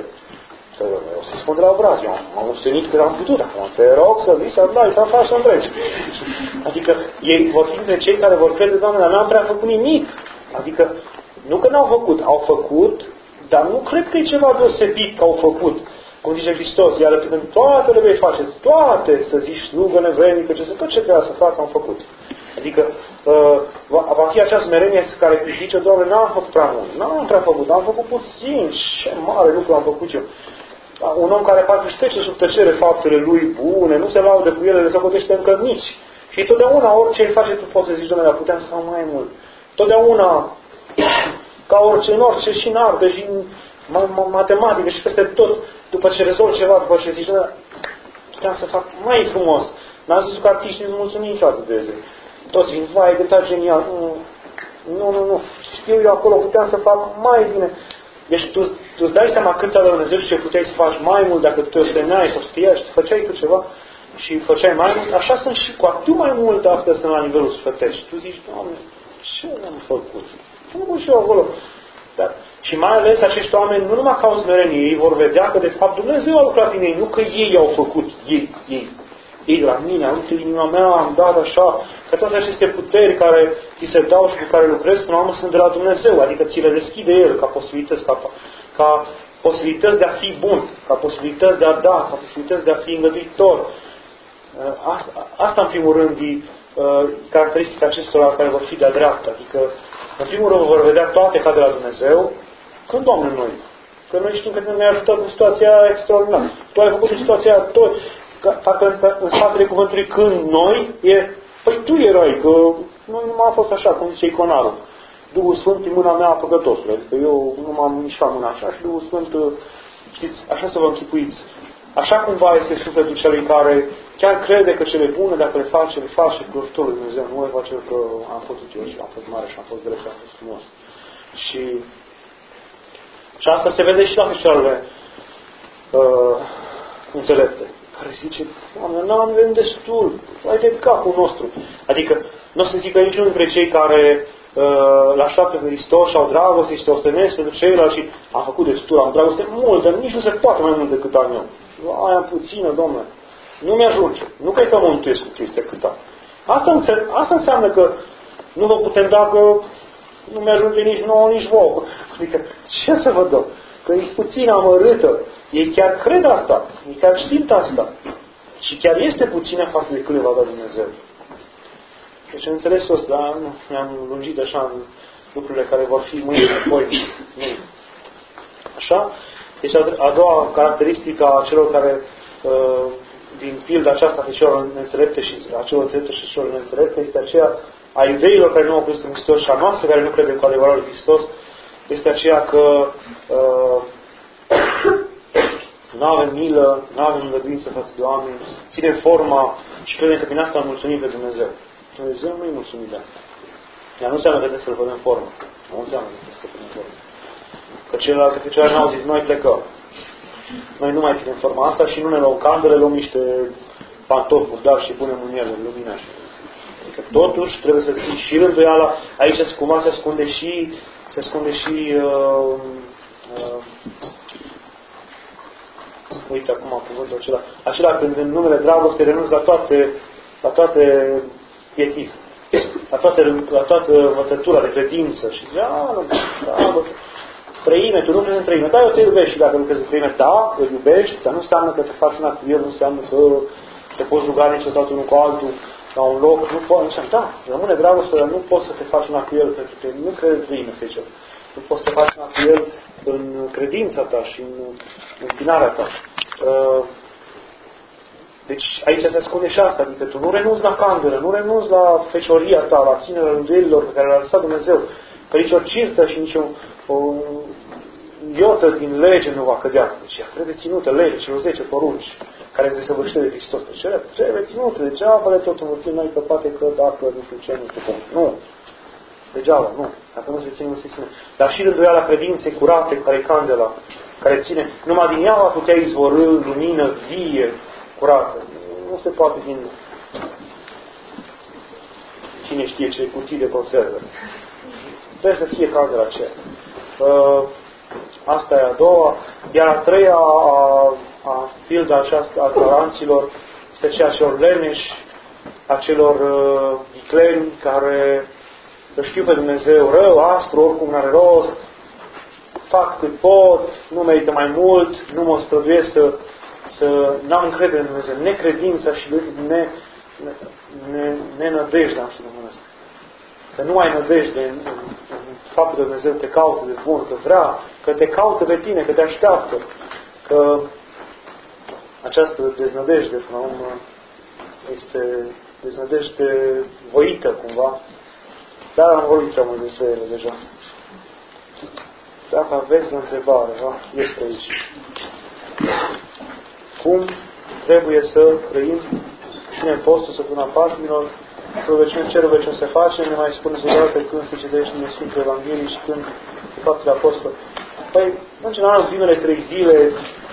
O să spun de la obraz, eu am ostenit că am putut, acum te rog să vii, să dai, să faci, să întregi. Adică, ei vor fi dintre cei care vor crede, Doamne, dar n-am prea făcut nimic. Adică, nu că n-au făcut, au făcut, dar nu cred că e ceva deosebit că au făcut. Cum zice Hristos, iar când toate le vei face, toate, să zici slugă nevrednică, ce să tot ce trebuia să fac, am făcut. Adică uh, va, va fi acea smerenie care zice, Doamne, n-am făcut prea mult, n-am prea făcut, am făcut puțin, ce mare lucru am făcut eu. Un om care parcă își trece sub tăcere faptele lui bune, nu se laudă cu ele, le socotește încă mici. Și totdeauna, orice îi face, tu poți să zici, Doamne, dar puteam să fac mai mult. Totdeauna, ca orice, în orice, și în artă, și în matematică, și peste tot, după ce rezolvi ceva, după ce zici, puteam să fac mai frumos. N-am zis că artiștii nu mulțumim niciodată de ele. Toți vin, vai, de ta genial. Nu, nu, nu. Știu eu acolo, puteam să fac mai bine. Deci tu, tu îți dai seama cât ți-a dat Dumnezeu și ce puteai să faci mai mult dacă tu te osteneai sau știai și făceai tu ceva și făceai mai mult. Așa sunt și cu atât mai mult astea sunt la nivelul sfătești. Tu zici, Doamne, ce am făcut? Ce am făcut și eu acolo? Dar, și mai ales acești oameni, nu numai ca o smerenie, ei vor vedea că de fapt Dumnezeu a lucrat în ei, nu că ei au făcut, ei, ei. Ei la mine, uite, inima mea, am dat așa, că toate aceste puteri care ți se dau și cu care lucrezi, până la urmă sunt de la Dumnezeu, adică ți le deschide El ca posibilități, ca, ca posibilități de a fi bun, ca posibilități de a da, ca posibilități de a fi îngăduitor. Asta, asta în primul rând, e caracteristica acestora care vor fi de-a dreapta, adică în primul rând vor vedea toate ca de la Dumnezeu, când Doamne noi. Că noi știm că ne ajută în situația extraordinară. Tu ai făcut în situația tot. Parcă în spatele cuvântului când noi, e, păi tu erai, că noi nu am fost așa, cum zice iconarul. Duhul Sfânt e mâna mea păcătosului. Adică eu nu m-am mișcat mâna așa și Duhul Sfânt, știți, așa să vă închipuiți. Așa cumva este sufletul celui care chiar crede că cele bune, dacă le face, le face cu ajutorul lui Dumnezeu. Nu le face că am fost util și am fost mare și am fost drept și am fost frumos. Și, și asta se vede și la mișcările uh, înțelepte. Care zice, Doamne, n-am avem destul, hai de capul nostru. Adică, nu o să zică niciunul dintre cei care uh, la așteaptă pe Hristos și au dragoste și se ostenesc pentru ceilalți și am făcut destul, am dragoste multă, nici nu se poate mai mult decât am eu. Aia am puțină, Domnule. Nu mi-ajunge. Nu cred că mă mântuiesc cu chestia cât am. Asta, înse- asta înseamnă că nu vă putem da că nu mi-ajunge nici nouă, nici vouă. Adică, ce să vă dau? Că e puțin amărâtă. Ei chiar cred asta. Ei chiar știți asta. Și chiar este puțină față de cât le va da Dumnezeu. Deci în înțelesul ăsta, dar nu mi-am lungit așa în lucrurile care vor fi mâine, apoi. Așa? Deci a doua caracteristică a celor care uh, din pilda aceasta a celor neînțelepte și a celor înțelepte și celor neînțelepte este aceea a iudeilor care nu au crezut în Hristos și a noastră care nu crede cu adevărat în Hristos, este aceea că uh, nu avem milă, nu avem îngăduință față de oameni, ținem forma și credem că prin asta am mulțumit pe Dumnezeu. Dumnezeu nu e mulțumit de asta. Ea nu înseamnă că trebuie să-L punem în formă. Nu înseamnă că trebuie să-L punem în formă. Că celălalt, că celălalt n-au zis, noi plecăm. Noi nu mai ținem forma asta și nu ne luăm candele, luăm niște pantofi murdari și punem în ele luminași. Adică totuși trebuie să ții și rânduiala. Aici cumva se ascunde și se ascunde și uh, uh, uite acum cuvântul acela. Acela când în numele dragostei renunți la toate la toate pietisme. La toate, la toată învățătura de credință. Și zice, a, nu, dragoste. Trăime, tu nu crezi în trăime. Da, eu te iubești și dacă nu crezi în trăime, da, îl iubești, dar nu înseamnă că te faci una cu el, nu înseamnă că te poți ruga nici sau unul cu altul la un loc. Nu poți, nu înseamnă, da, rămâne dragoste, dar nu poți să te faci una cu el pentru că nu crezi în trăime, se zice. Nu poți să te faci una cu el în credința ta și în închinarea ta. Deci aici se ascunde și asta, adică tu nu renunți la candelă, nu renunți la fecioria ta, la ținerea rânduielilor pe care le-a lăsat Dumnezeu, că nici o cirtă și nici o, o iotă din lege nu va cădea. Deci ea trebuie ținută, lege, celor zece porunci, care se desăvârșește de Hristos. Deci ele trebuie ținută, degeaba le tot învârtim noi că poate că dacă nu știu ce, nu știu cum. Nu. Degeaba, nu. Dacă nu se ține, nu se ține. Dar și rânduiala credinței curate, care e candela, care ține. Numai din ea va putea izvorâ lumină vie, curată. Nu se poate din cine știe ce cutii de conservă. Trebuie să fie candela aceea. Uh, asta e a doua. Iar a treia a, a pilda aceasta a talanților este aceea celor leneși, a celor uh, vicleni care îl știu pe Dumnezeu rău, aspru, oricum n-are rost, fac cât pot, nu merită mai mult, nu mă străduiesc să, să n-am încredere în Dumnezeu. Necredința și ne, ne, ne, nenădejdea, am știu românesc. Că nu ai nădejde în, în, în faptul că Dumnezeu te caută de bun, că vrea, că te caută pe tine, că te așteaptă, că această deznădejde, până la urmă, este deznădejde voită, cumva. Dar am vorbit prea mult despre ele deja. Dacă aveți o întrebare, da? Este aici. Cum trebuie să trăim cine în postul săptămâna Paștilor, rugăciune, ce rugăciune se face, ne mai spuneți o dată când se citește în Sfântul Evanghelie și când de faptele Apostol. Păi, în general, în primele trei zile,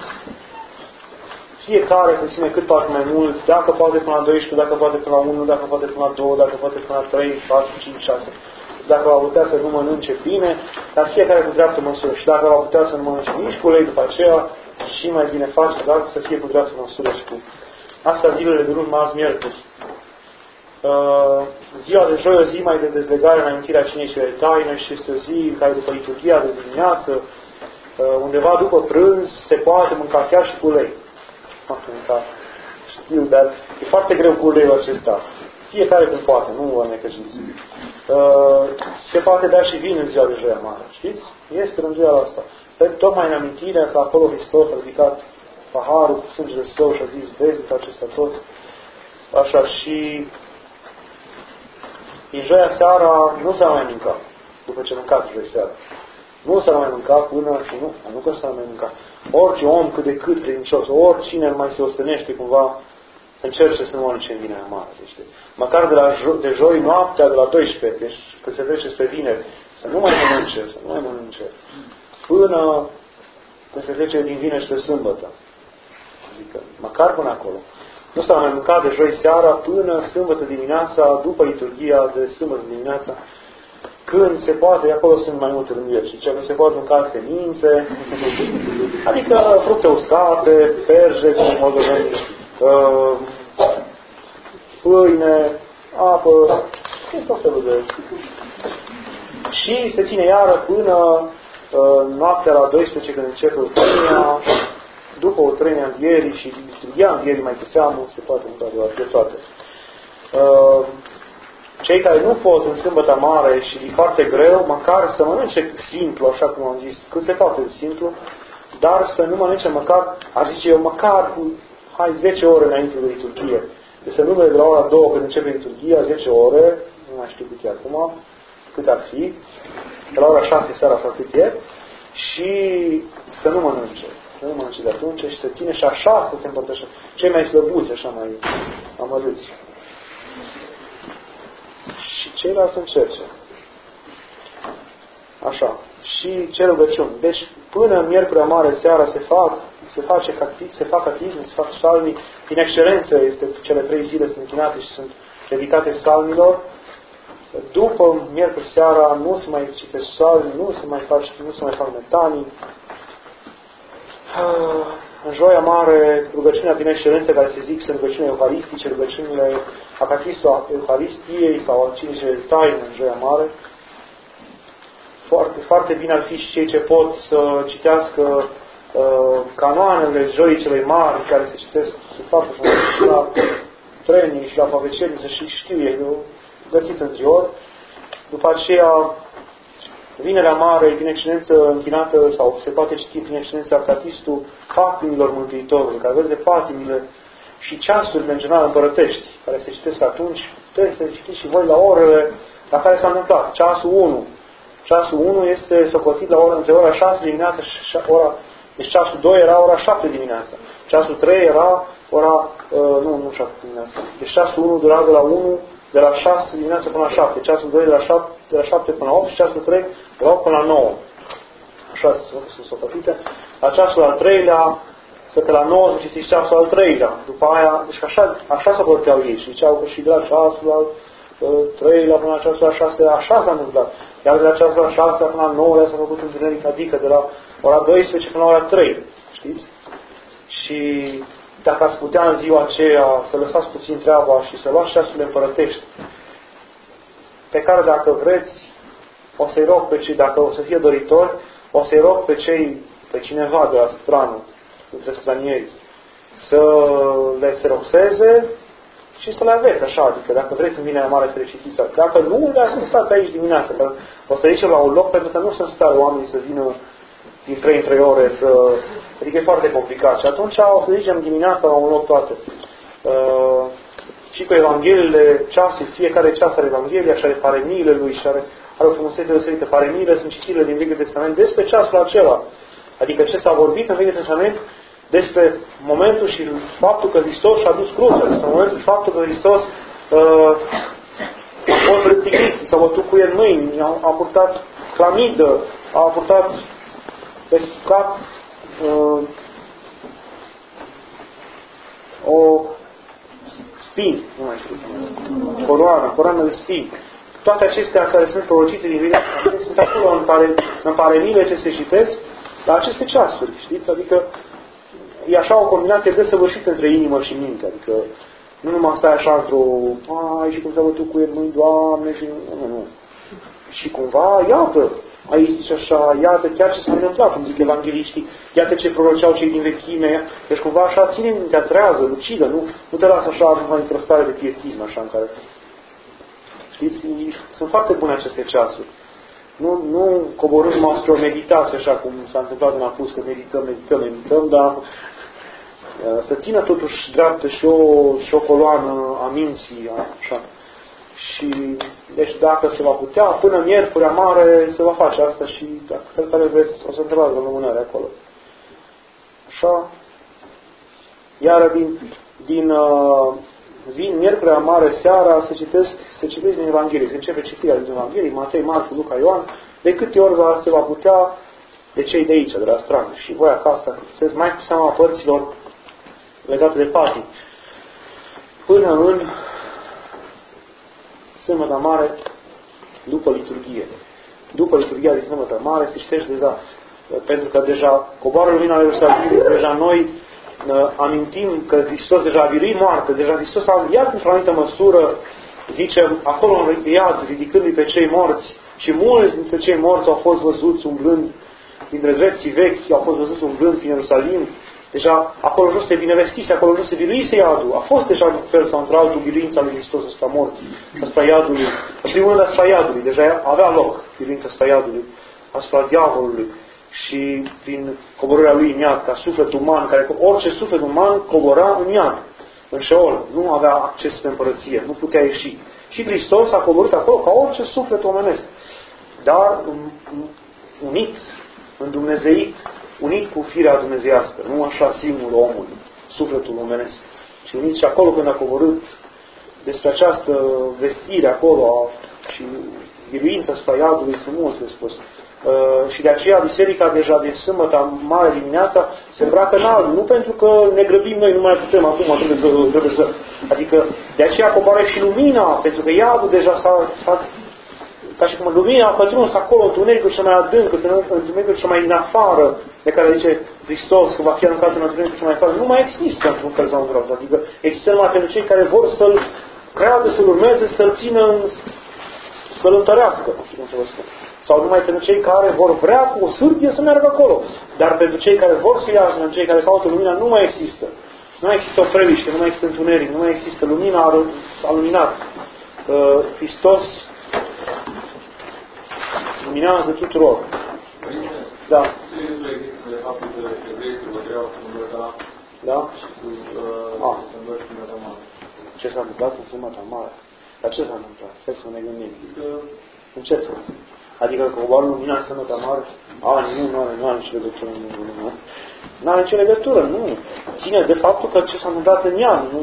fiecare se ține cât poate mai mult, dacă poate până la doisprezece, dacă poate până la unu, dacă poate până la doi, dacă poate până la trei, patru, cinci, șase. Dacă va putea să nu mănânce bine, dar fiecare cu dreaptă măsură. Și dacă va putea să nu mănânce nici cu ulei după aceea, și mai bine face, dar să fie cu dreaptă măsură și cu. Asta zilele de luni, marți, miercuri. Uh, ziua de joi, o zi mai de dezlegare în amintirea cinei cele taine și este o zi în care după liturghia de dimineață, uh, undeva după prânz, se poate mânca chiar și cu ulei. Mânca. Știu, dar e foarte greu cu uleiul acesta. Fiecare când poate, nu vă necăjiți. Uh, se poate da și vin în ziua de joia mare. Știți? Este rânduiala asta. Pentru tocmai în amintirea că acolo Hristos a ridicat paharul cu sângele său și a zis, vezi de acestea toți. Așa și în joia seara nu s-a mai mâncat. după ce mâncați joi seara. Nu s-ar mai mânca până, și nu, nu că s-ar mai mânca. Orice om cât de cât credincios, oricine mai se ostenește cumva să încerce să nu mănânce în vinerea mare. Deci, măcar de, la jo- de joi noaptea, de la doisprezece, deci când se trece spre vineri, să nu mai mănânce, să nu mai mănânce, până când se trece din vineri spre sâmbătă. Adică, măcar până acolo. Nu s-a mai mâncat de joi seara până sâmbătă dimineața, după liturghia de sâmbătă dimineața, când se poate, acolo sunt mai multe lângeri, și ce se poate mânca semințe, adică fructe uscate, perje, cum moldoveni, uh, pâine, apă, tot felul de... Și se ține iară până uh, noaptea la doisprezece, când începe utrenia, după utrenia învierii și liturghia învierii mai cu seamă, se poate mânca de toate. Uh, Cei care nu pot în sâmbătă mare și e foarte greu, măcar să mănânce simplu, așa cum am zis, cât se poate simplu, dar să nu mănânce măcar, aș zice eu, măcar cu, hai, zece ore înainte de liturghie. Deci să numere de la ora două când începe liturghia, zece ore, nu mai știu cât e acum, cât ar fi, de la ora șase seara sau cât e, și să nu mănânce. Să nu mănânce de atunci și să ține și așa să se împărtășească. Cei mai slăbuți, așa mai amărâți. Și ceilalți încerce. Așa. Și ce rugăciuni. Deci, până în Miercurea Mare seara se fac, se face se fac catisme, se fac psalmii. Din excelență este cele trei zile sunt închinate și sunt dedicate psalmilor. După Miercuri seara nu se mai citesc psalmi, nu se mai fac, nu se mai fac metanii. În Joia Mare, rugăciunea din excelență care se zic sunt rugăciunile euharistice, rugăciunile acatistul Euharistiei sau cine ce taină în Joia Mare. Foarte, foarte bine ar fi și cei ce pot să citească uh, canoanele Joii celei Mari, care se citesc foarte frumos și la trenii și la Paveceli, să și știe, găsiți în trior. După aceea, Vinerea Mare, din excelență închinată, sau se poate citi prin excelență acatistul patimilor Mântuitorului, care vede patimile și ceasurile în general împărătești, care se citesc atunci, trebuie să citiți și voi la orele la care s-a întâmplat. Ceasul unu. Ceasul unu este socotit la ora, între ora șase dimineața și ora, deci ceasul doi era ora șapte dimineața. Ceasul trei era ora, uh, nu, nu șapte dimineața. Deci ceasul unu dura de la unu, de la șase dimineața până la șapte. Ceasul doi de la șapte, de la șapte până la opt și ceasul trei de la opt până la nouă. Așa sunt socotite. La ceasul al treilea, să pe la nouă să citiți ceasul al treilea. După aia, deci așa, așa se plăteau ei. Și ziceau că și de la ceasul al treilea până la ceasul al șasea, așa s-a întâmplat. Iar de la ceasul al șasea până la nouă s-a făcut întuneric, adică de la ora doisprezece până la ora trei. Știți? Și dacă ați putea în ziua aceea să lăsați puțin treaba și să luați ceasurile împărătești, pe care dacă vreți, o să-i rog pe cei, dacă o să fie doritori, o să-i rog pe cei, pe cineva de la stranul, între stranieri, să le seroxeze și să le aveți așa, adică dacă vreți în Vinerea Mare să le citiți, dacă nu, le ascultați aici dimineața, că o să zicem la un loc, pentru că nu sunt stare oamenii să vină din trei în trei ore, să... adică e foarte complicat. Și atunci o să zicem dimineața la un loc toate. Uh, și cu Evangheliile, ceasuri, fiecare ceas are Evanghelia și are paremiile lui și are, are o frumusețe deosebită. Paremiile sunt citirile din Vechiul Testament despre ceasul acela. Adică ce s-a vorbit în Vechiul Testament despre momentul și faptul că Hristos și-a dus crucea, despre momentul și faptul că Hristos uh, a fost răstignit, s-a bătut cu el mâini, a, a purtat clamidă, a purtat pe cap uh, o spin, nu mai știu să mă coroană, coroană de spin. Toate acestea care sunt prorocite din Biblie sunt acolo în, pare, în paremile ce se citesc la aceste ceasuri, știți? Adică e așa o combinație desăvârșită între inimă și minte, adică nu numai stai așa într-o ai și cum s-a bătut cu el mâini, Doamne, și nu, nu. Și cumva, iată, aici zice așa, iată chiar ce s-a întâmplat, cum zic evangheliștii, iată ce proroceau cei din vechime, deci cumva așa ține mintea trează, lucidă, nu, nu te lasă așa numai într-o stare de pietism, așa în care... Știți, sunt foarte bune aceste ceasuri. Nu, nu coborâm numai spre o meditație, așa cum s-a întâmplat în apus, că medităm, medităm, medităm, dar să țină totuși dreaptă și o, și o coloană a minții, așa. Și deci dacă se va putea, până miercurea mare se va face asta și dacă cel care vreți o să întrebați la lumânare acolo. Așa. Iar din, din uh, vin miercurea mare seara se citesc, se citesc din Evanghelie. Se începe citirea din Evanghelie, Matei, Marcu, Luca, Ioan, de câte ori va, se va putea de cei de aici, de la strană. Și voi acasă, puteți mai cu seama părților legate de patii. Până în Sâmbătă Mare, după liturghie. După liturghia din Sâmbătă Mare se citește deja, pentru că deja coboară lumina la Ierusalim, deja noi uh, amintim că Hristos deja a biruit moarte, deja Hristos a înviat într-o anumită măsură, zicem, acolo în iad, ridicându-i pe cei morți, și mulți dintre cei morți au fost văzuți umblând, dintre drepții vechi, au fost văzuți umblând prin Ierusalim. Deja acolo jos se binevestise, acolo jos se biruise iadul. A fost deja în fel sau într-altul biruința lui Hristos asupra morții, asupra iadului. În primul rând asupra iadului, deja avea loc biruința asupra iadului, asupra diavolului. Și prin coborârea lui în iad, ca suflet uman, care orice suflet uman cobora în iad, în Șeol, nu avea acces pe împărăție, nu putea ieși. Și Hristos a coborât acolo ca orice suflet omenesc, dar unit, îndumnezeit, unit cu firea dumnezeiască, nu așa singur omul, sufletul omenesc. Și unit și acolo când a coborât despre această vestire acolo și biruința asupra iadului, sunt mulți de spus. Uh, și de aceea biserica deja de sâmbătă mare dimineața se îmbracă în alb, nu pentru că ne grăbim noi, nu mai putem acum, trebuie să, trebuie să adică de aceea coboară și lumina, pentru că iadul deja s-a, s-a ca și cum lumina a pătruns acolo, întunericul cel mai adânc, întunericul cel mai din afară, de care zice Hristos că va fi aruncat în întunericul cel mai afară, nu mai există într-un fel sau într-altul. Adică există numai pentru cei care vor să-L creadă, să-L urmeze, să-L țină, să-L întărească, nu știu cum să vă spun. Sau numai pentru cei care vor vrea cu o sârbie să meargă acolo. Dar pentru cei care vor să iasă, pentru cei care caută lumina, nu mai există. Nu mai există o preliște, nu mai există întuneric, nu mai există lumina, a luminat. Uh, Hristos luminează tuturor. Da. Da? Ah. Ce s-a întâmplat în Sâmbătă Mare? Dar ce s-a întâmplat? Stai să ne gândim. În ce sens? Adică că coboară lumina în Sâmbătă Mare? A, nu, nu are, nu are nicio legătură. Nu, nu, nu. Nu are nicio legătură, nu. Ține de faptul că ce s-a întâmplat în ea, nu...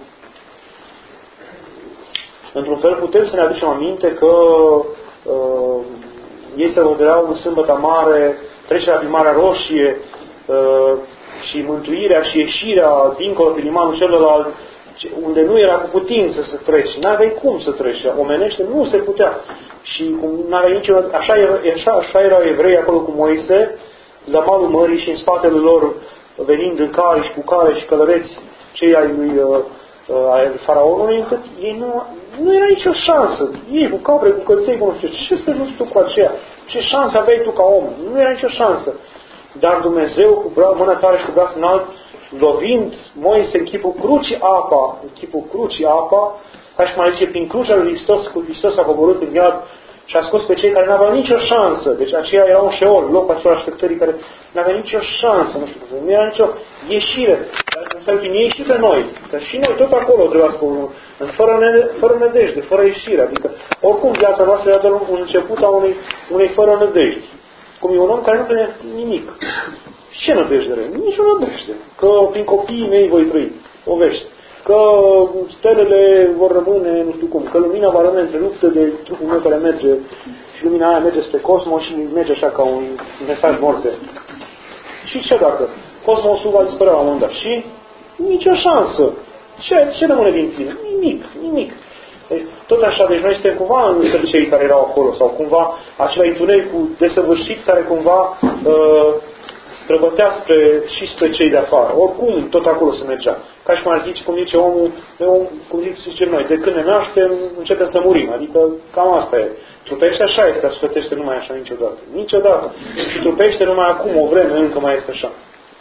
Într-un fel putem să ne aducem aminte că uh, ei se rodeau în Sâmbătă Mare, trecerea prin Marea Roșie uh, și mântuirea și ieșirea dincolo prin limanul celălalt, unde nu era cu putință să treci. N-aveai cum să treci. Omenește nu se putea. Și cum n-avea nicio... Așa, era, așa, așa erau evrei acolo cu Moise, la malul mării și în spatele lor, venind în cai și cu cale și călăreți, cei ai lui, uh, ai lui Faraonului, încât ei nu, nu era nicio șansă. Ei cu capre, cu căței, cu nu știu, ce să nu știu cu aceea? Ce șansă aveai tu ca om? Nu era nicio șansă. Dar Dumnezeu, cu mâna tare și cu brațul înalt, lovind Moise în chipul crucii apa, în chipul crucii apa, ca și mai zice, prin crucea lui Hristos, cu Hristos a coborât în iad și a scos pe cei care n-aveau nicio șansă. Deci aceia era un șeol, locul acela așteptării care n-avea nicio șansă, nu știu cum, nu era nicio ieșire. Dar în fel prin ei și pe noi. Că și noi tot acolo trebuia să coborâm, în fără, ne, fără nădejde, fără ieșire. Adică, oricum, viața noastră era doar un început a unei, unei fără nădejde. Cum e un om care nu vede nimic. Ce nădejde are? Nici o nădejde. Că prin copiii mei voi trăi. O vește. Că stelele vor rămâne, nu știu cum. Că lumina va rămâne întreruptă de trupul meu care merge și lumina aia merge spre cosmos și merge așa ca un mesaj morse. Și ce dacă? Cosmosul va dispărea la un moment dat. Și nicio șansă. Ce, ce rămâne din tine? Nimic. Nimic. Deci, tot așa, deci noi suntem cumva în cei care erau acolo sau cumva acela întuneric cu desăvârșit care cumva uh, străbătea spre, și spre cei de afară. Oricum, tot acolo se mergea. Ca și cum ar zice, cum zice omul, om, cum zicem noi, de când ne naștem, începem să murim. Adică cam asta e. Trupește așa este, sfătește numai așa niciodată. Niciodată. Și trupește numai acum, o vreme, încă mai este așa.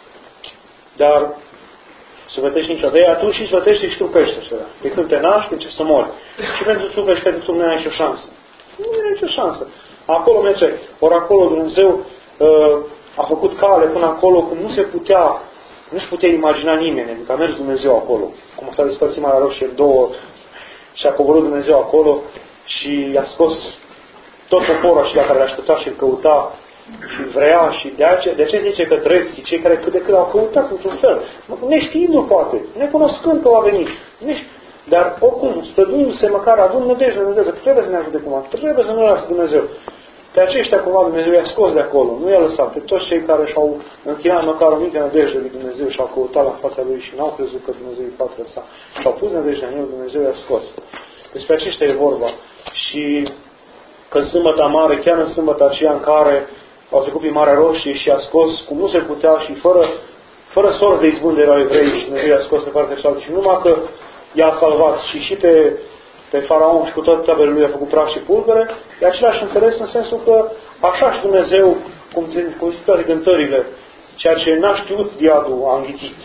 Dar sfătești niciodată. Ei, atunci și sfătești și trupește așa. De când te naști, încep să mori. Și pentru trupești, pentru tu nu ai nicio șansă. Nu ai nicio șansă. Acolo merge. Ori acolo Dumnezeu uh, a făcut cale până acolo cum nu se putea, nu-și putea imagina nimeni. Adică a mers Dumnezeu acolo. Cum s-a despărțit Marea Roșie două, și a coborât Dumnezeu acolo și i-a scos tot poporul și care l-a așteptat și îl căuta și vrea și de aceea, de aceea zice că treții, cei care cât de cât au căutat într-un fel, neștiindu poate, necunoscând că va veni, nești, dar oricum, stăduindu-se măcar, având nădejde Dumnezeu, că trebuie să ne ajute cumva, trebuie să ne lasă Dumnezeu. Pe aceștia cumva Dumnezeu i-a scos de acolo, nu i-a lăsat. Pe toți cei care și-au închinat măcar o mică nădejde de Dumnezeu și au căutat la fața Lui și n-au crezut că Dumnezeu îi poate lăsa și au pus nădejdea în El, Dumnezeu i-a scos. Despre aceștia e vorba. Și că în sâmbăta mare, chiar în sâmbăta aceea în care au trecut prin Marea Roșie și a scos cum nu se putea și fără, fără sorți de izbândă erau evrei și Dumnezeu i-a scos pe partea cealaltă. Și numai că i-a salvat și și pe, pe Faraon și cu tot taberul lui a făcut praf și pulbere, e același înțeles în sensul că așa și Dumnezeu, cum, cum zic toate cântările, ceea ce n-a știut diavolul a înghițit.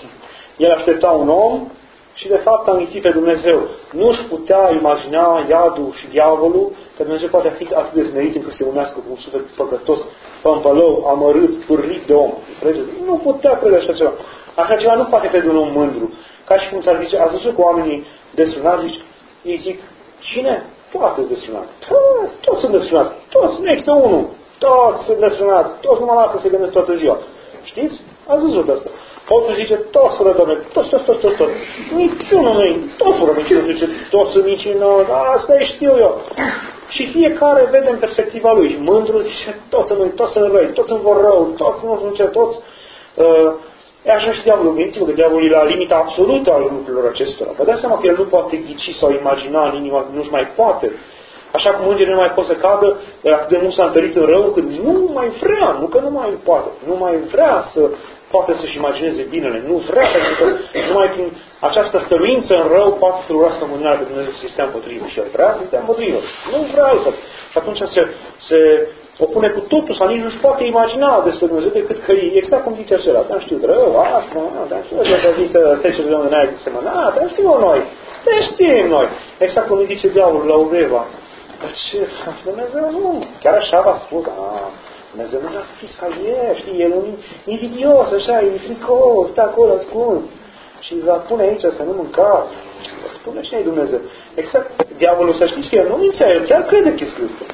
El aștepta un om și de fapt a înghițit pe Dumnezeu. Nu își putea imagina iadul și diavolul că Dumnezeu poate fi atât de zmerit încât să se unească cu un suflet păcătos, pămpălău, amărât, pârlit de om. Nu putea crede așa ceva. Așa ceva nu poate crede un om mândru. Ca și cum ți-ar zice, ați văzut cu oamenii desfrânați, zici, ei zic, cine? Toate sunt desfrânați. Toți sunt desfrânați. Toți, nu există unul. Toți sunt desfrânați. Toți nu mă lasă să gândesc toată ziua. Știți? Ați văzut asta. Altul zice, toți fără Doamne, toți, toți, toți, toți, toți. Niciunul nu-i, toți fără micină, zice, toți sunt micină, asta e știu eu. Și fiecare vede în perspectiva lui. Și mândru zice, toți sunt, toți sunt răi, toți sunt vor rău, toți nu știu ce, toți. Uh, E așa și diavolul. Gândiți-vă că diavolul e la limita absolută a lucrurilor acestora. Vă dați seama că el nu poate ghici sau imagina în inima, nu-și mai poate. Așa cum îngerii nu mai pot să cadă, atât de mult s-a întărit în rău, cât nu mai vrea, nu că nu mai poate, nu mai vrea să poate să-și imagineze binele, nu vrea, pentru că numai prin această stăruință în rău poate să urască mâinarea pe Dumnezeu să se stea împotrivă. Și el vrea să se stea împotrivă. Nu vrea altfel. Și atunci se, se opune cu totul, sau nici nu-și poate imagina despre Dumnezeu decât că e exact cum zice acela. Te-am știut rău, asta, te-am știut că te-a zis secerile unde n-ai semănat, te-am știut noi, te știm noi. Exact cum îi zice diavolul la Uveva. Dar ce? Dumnezeu nu. Chiar așa v-a spus, a, Dumnezeu nu vrea să fiți ca el, știi, el e un invidios, așa, e fricos, stă acolo ascuns. Și va pune aici să nu mâncați. Vă spune cine e Dumnezeu. Exact, diavolul, să știți că el nu mințea, el chiar crede chestiile astea.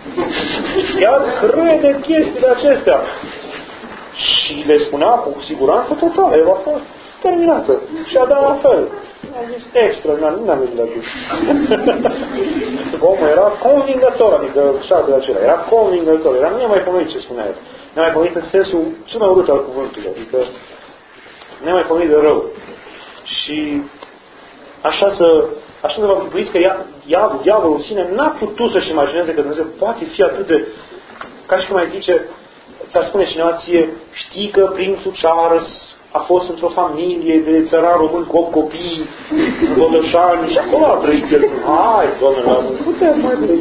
Chiar crede chestiile acestea. Și le spunea cu siguranță totală, el a fost terminată. Și a dat la fel. Am zis extraordinar, nu ne-am gândit la dus. Omul era convingător, adică șarpele acela, era convingător, era, nu ne-a mai pomenit ce spunea el. Ne-a mai pomenit în sensul cel mai urât al cuvântului, adică ne-a mai pomenit de rău. Și așa să, așa să vă închipuiți că diavolul, diavolul în sine n-a putut să-și imagineze că Dumnezeu poate fi atât de, ca și cum mai zice, ți-ar spune cineva ție, știi că prințul Charles a fost într-o familie de țăran român cu opt copii, în Botoșani, și acolo a trăit el. Hai, Doamne, la mână, putem mai bine.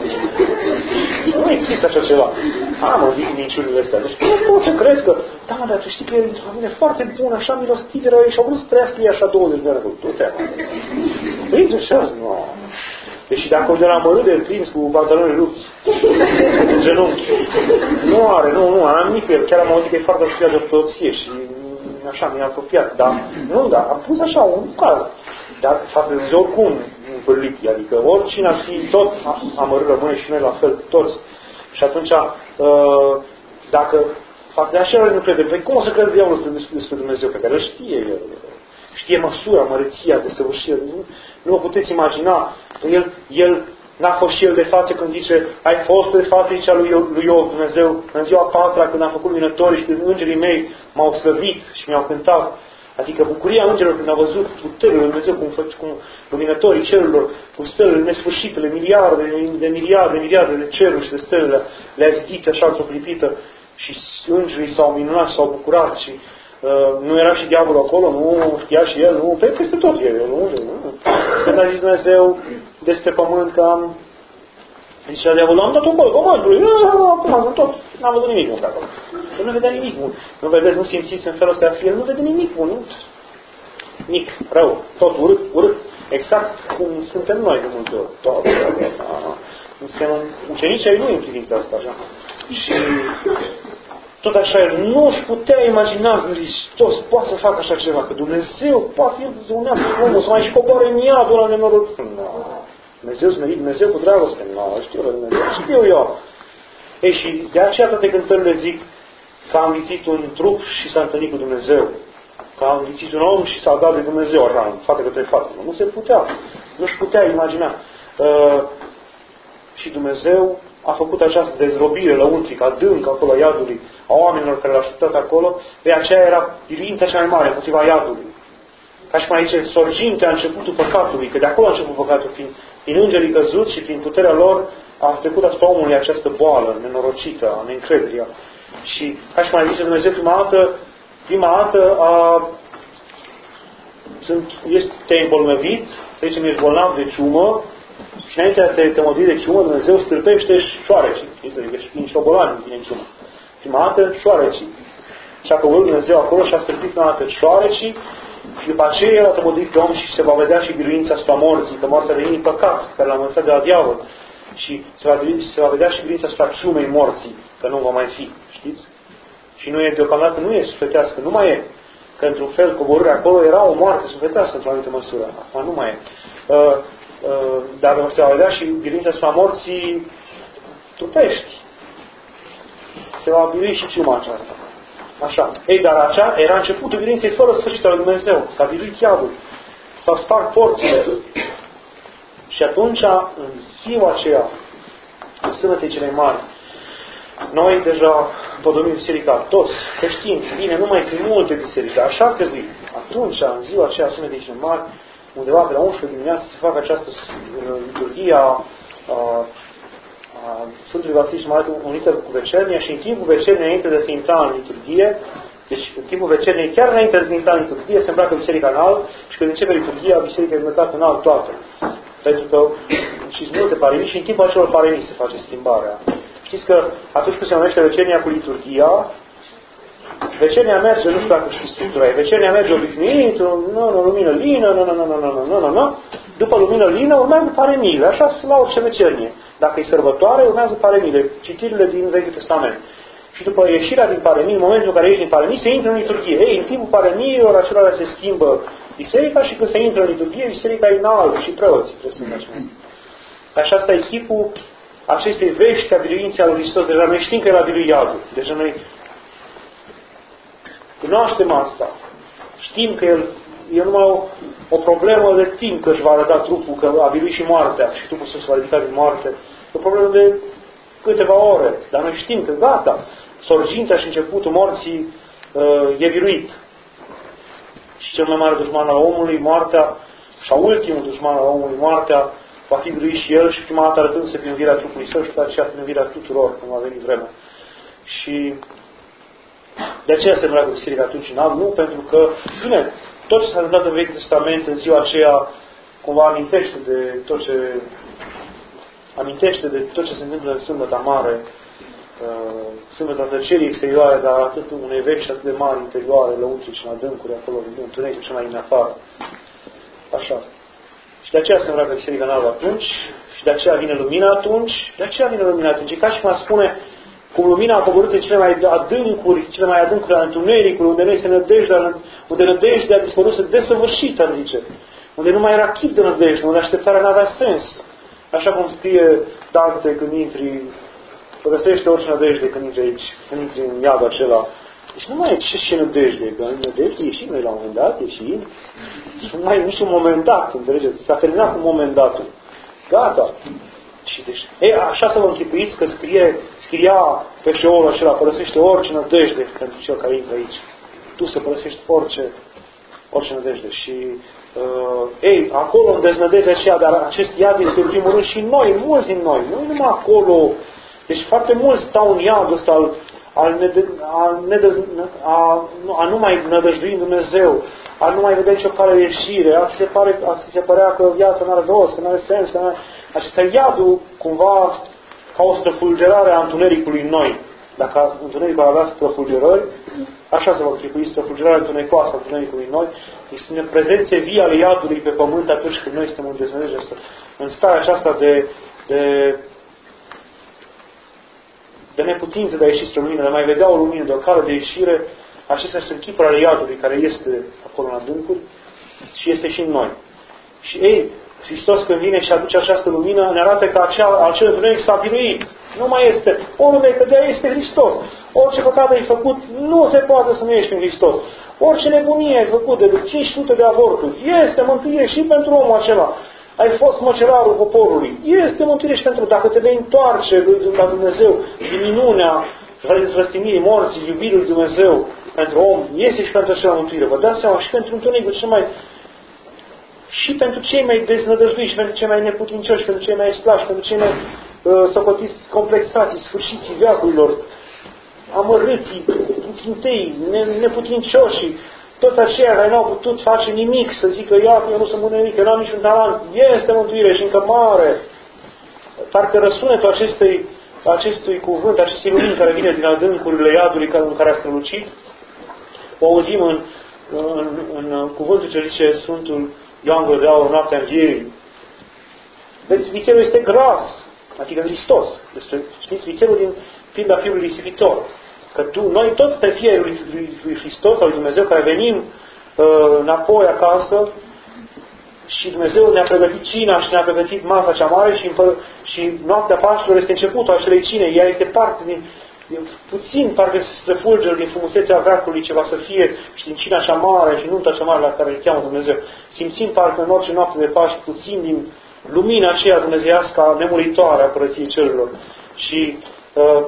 Nu există așa ceva. Am mă, zic minciunile astea. Deci nu pot să crezi că, da, dar tu știi că e într-o familie foarte bună, așa milostiv erau ei și au vrut să trăiască ei așa douăzeci de ani. Du-te, mă. Prințul Charles, nu. Deși dacă de la mărât de prins cu pantaloni rupți în genunchi, nu are, nu, nu, am nimic cu el. Chiar am auzit că e foarte apropiat de ortodoxie și așa, mi-a apropiat, dar nu, da, am pus așa un caz. Dar față de zi oricum împârlit, adică oricine ar fi, tot amărât rămâne și noi la fel, toți. Și atunci, uh, dacă față de așa nu crede, păi cum o să crede diavolul despre Dumnezeu pe care îl știe el? Știe măsura, măreția, desăvârșirea. Nu, nu o puteți imagina. El, el n-a fost și el de față când zice, ai fost de față, zicea lui, lui Iov, Dumnezeu, în ziua patra când am făcut luminătorii și când îngerii mei m-au slăvit și mi-au cântat. Adică bucuria îngerilor când au văzut puterile lui Dumnezeu, cum, cum luminătorii cerurilor, cu stelele nesfârșitele, miliarde de miliarde de miliarde de ceruri și de stelele le-a zidit așa într-o clipită și îngerii s-au minunat, s-au bucurat și Uh, nu era și diavolul acolo, nu știa și el, nu, pe peste tot el, unde, nu. Când a zis Dumnezeu despre pământ că am, zicea diavolul, am dat-o acolo, pământului, am tot, n-am văzut nimic bun acolo. El nu vedea nimic bun. Nu vedeți, nu simțiți în felul ăsta, el nu vede nimic bun, nu? Mic, rău, tot urât, urât, exact cum suntem noi de multe ori, tot, suntem ucenici ai lui în privința asta, așa. Și tot așa, el nu își putea imagina Hristos poate să facă așa ceva, că Dumnezeu poate el să unească cu omul, să mai și coboare în iadul ăla nenorocit. No. Dumnezeu să merit, Dumnezeu cu dragoste. Nu, no, știu eu, Dumnezeu, știu eu. Ei, și de aceea toate cântările zic că a înghițit un trup și s-a întâlnit cu Dumnezeu. Că a înghițit un om și s-a dat de Dumnezeu, așa, în față către față. Nu se putea. Nu-și putea imagina. Uh, și Dumnezeu a făcut această dezrobire lăuntrică, adâncă acolo a iadului, a oamenilor care l-au așteptat acolo, de aceea era biruința cea mai mare împotriva iadului. Ca și mai zice, sorginte a începutul păcatului, că de acolo a început păcatul, prin, prin îngerii căzuți și prin puterea lor a trecut asupra omului această boală nenorocită, a neîncrederii. Și ca și mai zice Dumnezeu, prima dată, prima dată a, sunt, este, te-ai îmbolnăvit, să zicem, ești bolnav de ciumă, și înainte de a te tămădui de ciumă, Dumnezeu stârpește șoarecii. Știți? Adică și prin șobolani vine în ciumă. Prima dată, șoarecii. Și a căutat Dumnezeu acolo și a stârpit prima dată șoarecii și după aceea el a tămăduit pe om și se va vedea și biruința asupra morții, că moartea devine păcat, care l-a învățat de la diavol. Și se va, se va vedea și biruința asupra ciumei morții, că nu va mai fi. Știți? Și nu e, deocamdată nu e sufletească, nu mai e. Că într-un fel coborârea acolo era o moarte sufletească într-o anumită măsură. Acum nu mai e. Uh, uh, dar se va vedea și biruința asupra morții trupești. Se va birui și ciuma aceasta. Așa. Ei, dar acea era începutul biruinței fără sfârșit al lui Dumnezeu. S-a biruit iadul. S-au spart porțile. Și atunci, în ziua aceea, în sâmbătei cele mari, noi deja podomim biserica, toți creștini, bine, nu mai sunt multe biserici, dar așa ar trebui. Atunci, în ziua aceea, sâmbătei cele mari, undeva pe la unsprezece dimineața, se facă această liturghie a, a, a Sfântului Vasile și Martie unită cu vecernia și în timpul vecerniei, înainte de a se intra în liturghie, deci în timpul vecerniei, chiar înainte de a se intra în liturghie, se îmbracă biserica în alb și când începe liturghia, biserica e îmbrăcată în alb toată. Pentru că și multe parenii și în timpul acelor parenii se face schimbarea. Știți că atunci când se numește vecernia cu liturghia, vecernia merge, nu știu dacă știți structura, vecernia merge obișnuit, nu, nu, lumină lină, nu, nu, nu, nu, nu, nu, nu, nu. După lumină lină urmează pareniile, așa la orice vecernie. Dacă e sărbătoare, urmează pareniile, citirile din Vechiul Testament. Și după ieșirea din parenii, în momentul în care ieși din parenii, se intră în liturghie. Ei, în timpul pareniilor, acelora se schimbă biserica și când se intră în liturghie, biserica e în alb și preoții trebuie să mergem. Așa asta e chipul acestei vești a biruinței a lui Hristos. Deja noi știm că era biruit iadul. Deja noi cunoaștem asta. Știm că el e numai o, o problemă de timp că își va arăta trupul, că a biruit și moartea și trupul să se va ridica din moarte. E o problemă de câteva ore. Dar noi știm că gata, sorgintea și începutul morții uh, e biruit. Și cel mai mare dușman al omului, moartea, și ultimul dușman al omului, moartea, va fi biruit și el și prima dată arătându-se prin învierea trupului său și pe aceea prin învierea tuturor, când va veni vremea. Și de aceea se îmbracă biserica atunci în alb, nu pentru că, bine, tot ce s-a întâmplat în Vechiul Testament în ziua aceea, cumva amintește de tot ce amintește de tot ce se întâmplă în Sâmbăta Mare, uh, Sâmbăta tăcerii exterioare, dar atât unei vești atât de mari interioare, lăuntrici în adâncuri, acolo, în întuneric cel mai din afară. Așa. Și de aceea se îmbracă biserica în alb atunci, și de aceea vine lumina atunci, de aceea vine lumina atunci. E ca și cum a spune, cum lumina a coborât în cele mai adâncuri, cele mai adâncuri ale întunericului, unde nu este nădejdea, unde nădejdea a dispărut desăvârșită, zice. Unde nu mai era chip de nădejde, unde așteptarea n-avea sens. Așa cum scrie Dante când intri, părăsește orice nădejde când intri aici, când intri în iadul acela. Deci nu mai e ce, ce nădejde, că în nădejde ieșim noi la un moment dat, ieșim. Și nu mai e nici un moment dat, înțelegeți? S-a terminat un moment dat. Gata. Și deci, e, așa să vă închipuiți că scrie, scria pe șeolul acela, părăsește orice nădejde pentru cel care intră aici. Tu să părăsești orice, orice nădejde. Și Uh, ei, acolo în deznădejdea aceea, dar acest iad este în primul rând și noi, mulți din noi, nu numai acolo. Deci foarte mulți stau în iadul ăsta al, al, nede, al nedez, a, a nu mai nădăjdui în Dumnezeu, a nu mai vedea nicio cale de ieșire, a se, pare, a se părea că viața nu are rost, că nu are sens, că n-are... Acesta iadul cumva ca o străfulgerare a întunericului în noi. Dacă întunericul avea străfulgerări, așa se va închipui, străfulgerarea întunecoasă a întunericului în noi, este prezențe vii ale iadului pe pământ atunci când noi suntem în deznădejde, în starea aceasta de, de de neputință de a ieși spre lumină, de a mai vedea o lumină, de o cale de ieșire, acestea sunt chipuri ale iadului care este acolo în adâncuri și este și în noi. Și ei, Hristos când vine și aduce această lumină, ne arată că acea, acel întuneric s-a biruit. Nu mai este. Oriunde cădea este Hristos. Orice păcat ai făcut, nu se poate să nu ești în Hristos. Orice nebunie ai făcut de cinci sute de avorturi, este mântuire și pentru omul acela. Ai fost măcelarul poporului. Este mântuire și pentru... Dacă te vei întoarce la Dumnezeu, din minunea răstinirii morții, iubirii lui Dumnezeu pentru om, este și pentru acela mântuire. Vă dați seama, și pentru întunericul cel mai... și pentru cei mai deznădăjduiți, și pentru cei mai neputincioși, pentru cei mai slabi, pentru cei mai uh, socotiți complexații, sfârșiții veacurilor, amărâții, țintei, ne, neputincioși, toți aceia care n-au putut face nimic, să zică, iată, eu nu sunt bun nimic, eu n-am niciun talent, este mântuire și încă mare. Parcă răsunetul acestei, acestui cuvânt, acestei lumini care vine din adâncurile iadului în care a strălucit, o auzim în, în, în cuvântul ce zice Sfântul Ioan Gură de Aur, noaptea învierii. Vezi, vițelul este gras, adică Hristos. Despre, știți, vițelul din pilda fiului risipitor. Că tu, noi toți suntem fii lui, lui, lui Hristos, al lui Dumnezeu, care venim uh, înapoi acasă și Dumnezeu ne-a pregătit cina și ne-a pregătit masa cea mare și, și noaptea Paștilor este începutul acelei cine. Ea este parte din, puțin, parcă se străfulge din frumusețea veacului ce va să fie și din cina cea mare și nunta cea mare la care îl cheamă Dumnezeu. Simțim parcă în orice noapte de Paști puțin din lumina aceea dumnezeiască nemuritoare a Împărăției Cerurilor. Și uh,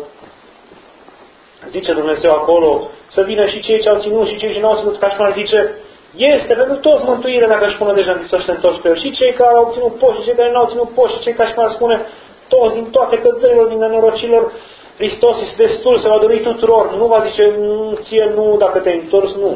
zice Dumnezeu acolo să vină și cei ce au ținut și cei ce n-au ținut, ca și cum zice, este pentru toți mântuire dacă își pune deja în Hristos și se întorci pe El. Și cei care au ținut post și cei care n-au ținut post și cei ca și cum ar spune, toți din toate cădărilor, din nenorocilor, Hristos este destul, se va dori tuturor. Nu va zice, ție nu, dacă te-ai întors, nu.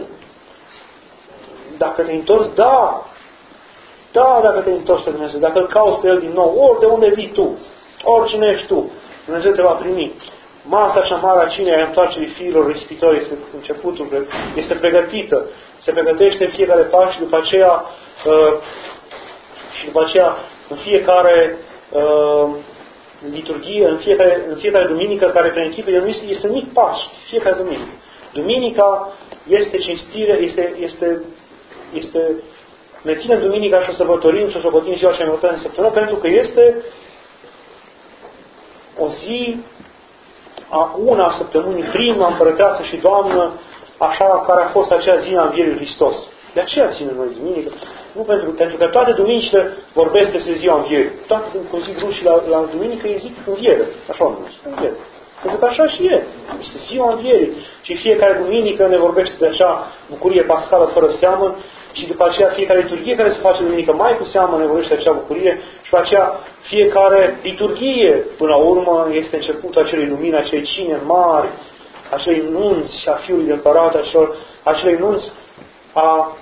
Dacă te-ai întors, da. Da, dacă te-ai întors pe Dumnezeu, dacă îl cauți pe El din nou, ori de unde vii tu, oricine ești tu, Dumnezeu te va primi. Masa cea mare a cinei a întoarcerii fiilor risipitori este începutul, este pregătită. Se pregătește în fiecare pas și după aceea uh, și după aceea în fiecare uh, liturghie, în fiecare, în fiecare duminică care preînchipe, el nu este, este mic Paști, fiecare duminică. Duminica este cinstire, este, este, este ne ținem duminica și o sărbătorim și o sărbătorim ziua cea mai importantă în săptămână, pentru că este o zi a una a săptămânii, prima împărăteasă și Doamnă, așa care a fost acea zi a învierii lui Hristos. De aceea ținem noi duminică. Nu pentru, pentru că toate duminicile vorbesc despre ziua învierii. Toate, cum zic rușii la, la duminică, ei zic înviere. Așa o numesc, înviere. Pentru că așa și e. Este ziua învierii. Și fiecare duminică ne vorbește de acea bucurie pascală fără seamă și după aceea fiecare liturghie care se face duminică mai cu seamă ne vorbește de acea bucurie și după aceea fiecare liturghie până la urmă este începutul acelei lumini, acelei cine mari, acelei nunți a Fiului de Împărat, acelei nunți a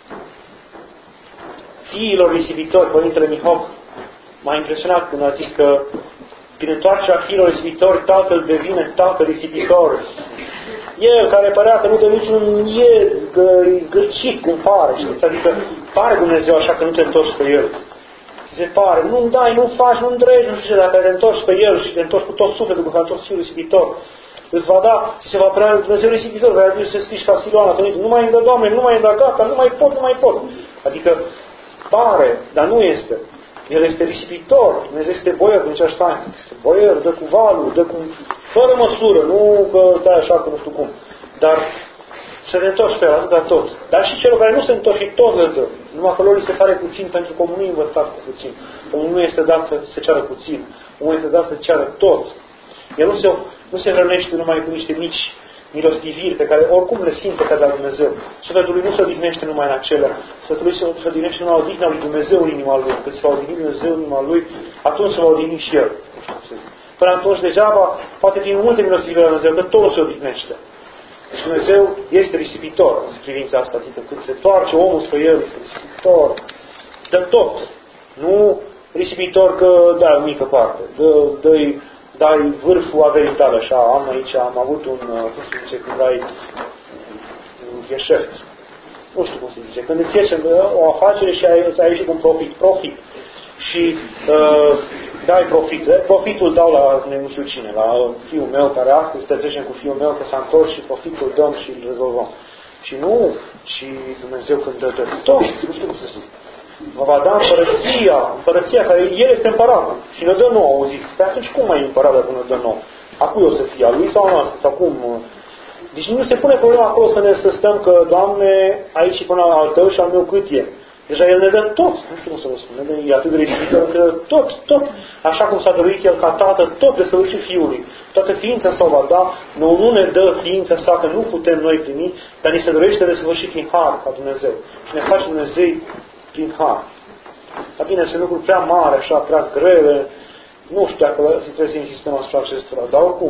fiilor risipitori. Părintele Mihoc m-a impresionat când a zis că prin întoarcerea fiilor risipitori Tatăl devine Tatăl risipitor. El care părea că nu dă niciun ied, că e zgârcit cum pare, știți? Adică pare Dumnezeu așa că nu te întorci pe El. Se pare, nu dai, nu faci, nu îndregi, nu știu ce, dacă te întorci pe El și te întorci cu tot sufletul, cu tot Fiul risipitor, îți va da, se va prea Dumnezeu risipitor, vei ajunge să strici ca Siloana, nu mai îmi dă, Doamne, nu mai îmi dă, gata, nu mai pot, nu mai pot. Adică pare, dar nu este. El este risipitor, Dumnezeu este boier, cum zicea Stein. Este boier, dă cu valul, dă cu... fără măsură, nu că stai așa, că nu știu cum. Dar să ne întorci pe el, atâta tot. Dar și celor care nu se întorc și tot le dă. Numai că lor îi se pare puțin, pentru că omul nu e învățat cu puțin. Omul nu este dat să se ceară puțin. Omul este dat să ceară tot. El nu se, nu se hrănește numai cu niște mici milostiviri pe care oricum le simte ca de la Dumnezeu. Sufletul lui nu se odihnește numai în acelea. Sufletul lui se odihnește numai odihna lui Dumnezeu în inima lui. Când se va odihni Dumnezeu în inima lui, atunci se va odihni și el. Până atunci degeaba poate fi multe milostiviri la Dumnezeu, că tot se odihnește. Deci Dumnezeu este risipitor în privința asta. Adică când se toarce omul spre el, este risipitor. Dă tot. Nu risipitor că dai o mică parte. Dă, dă-i dai vârful averii tale, așa, am aici, am avut un, cum se zice, când ai un gheșeft, nu știu cum se zice, când îți ieși o afacere și ai, ai ieșit cu un profit, profit, și uh, dai profit. Profitul dau la nu știu cine, la fiul meu care astăzi petrecem cu fiul meu că s-a întors și profitul dăm și îl rezolvăm. Și nu, și Dumnezeu când dă de tot, nu știu cum să zic. Vă va da împărăția, împărăția care El este împăratul și ne dă nouă, auziți. Pe atunci cum mai e împărat dacă ne dă nouă? A cui o să fie? A lui sau a noastră? Sau cum? Deci nu se pune problema acolo să ne să stăm că, Doamne, aici și până al Tău și al meu cât e. Deja El ne dă tot. Nu știu cum să vă spun. E atât de ridică, ne dă tot, tot. Așa cum s-a dăruit El ca Tată, tot de săvârșit Fiului. Toată ființa sa va da. Nu, nu ne dă ființa sa, că nu putem noi primi, dar ni se dorește de săvârșit prin har ca Dumnezeu. Și ne face Dumnezeu prin har. Dar bine, sunt lucruri prea mari, așa, prea grele. Nu știu dacă trebuie să insistăm asupra acestora, dar oricum.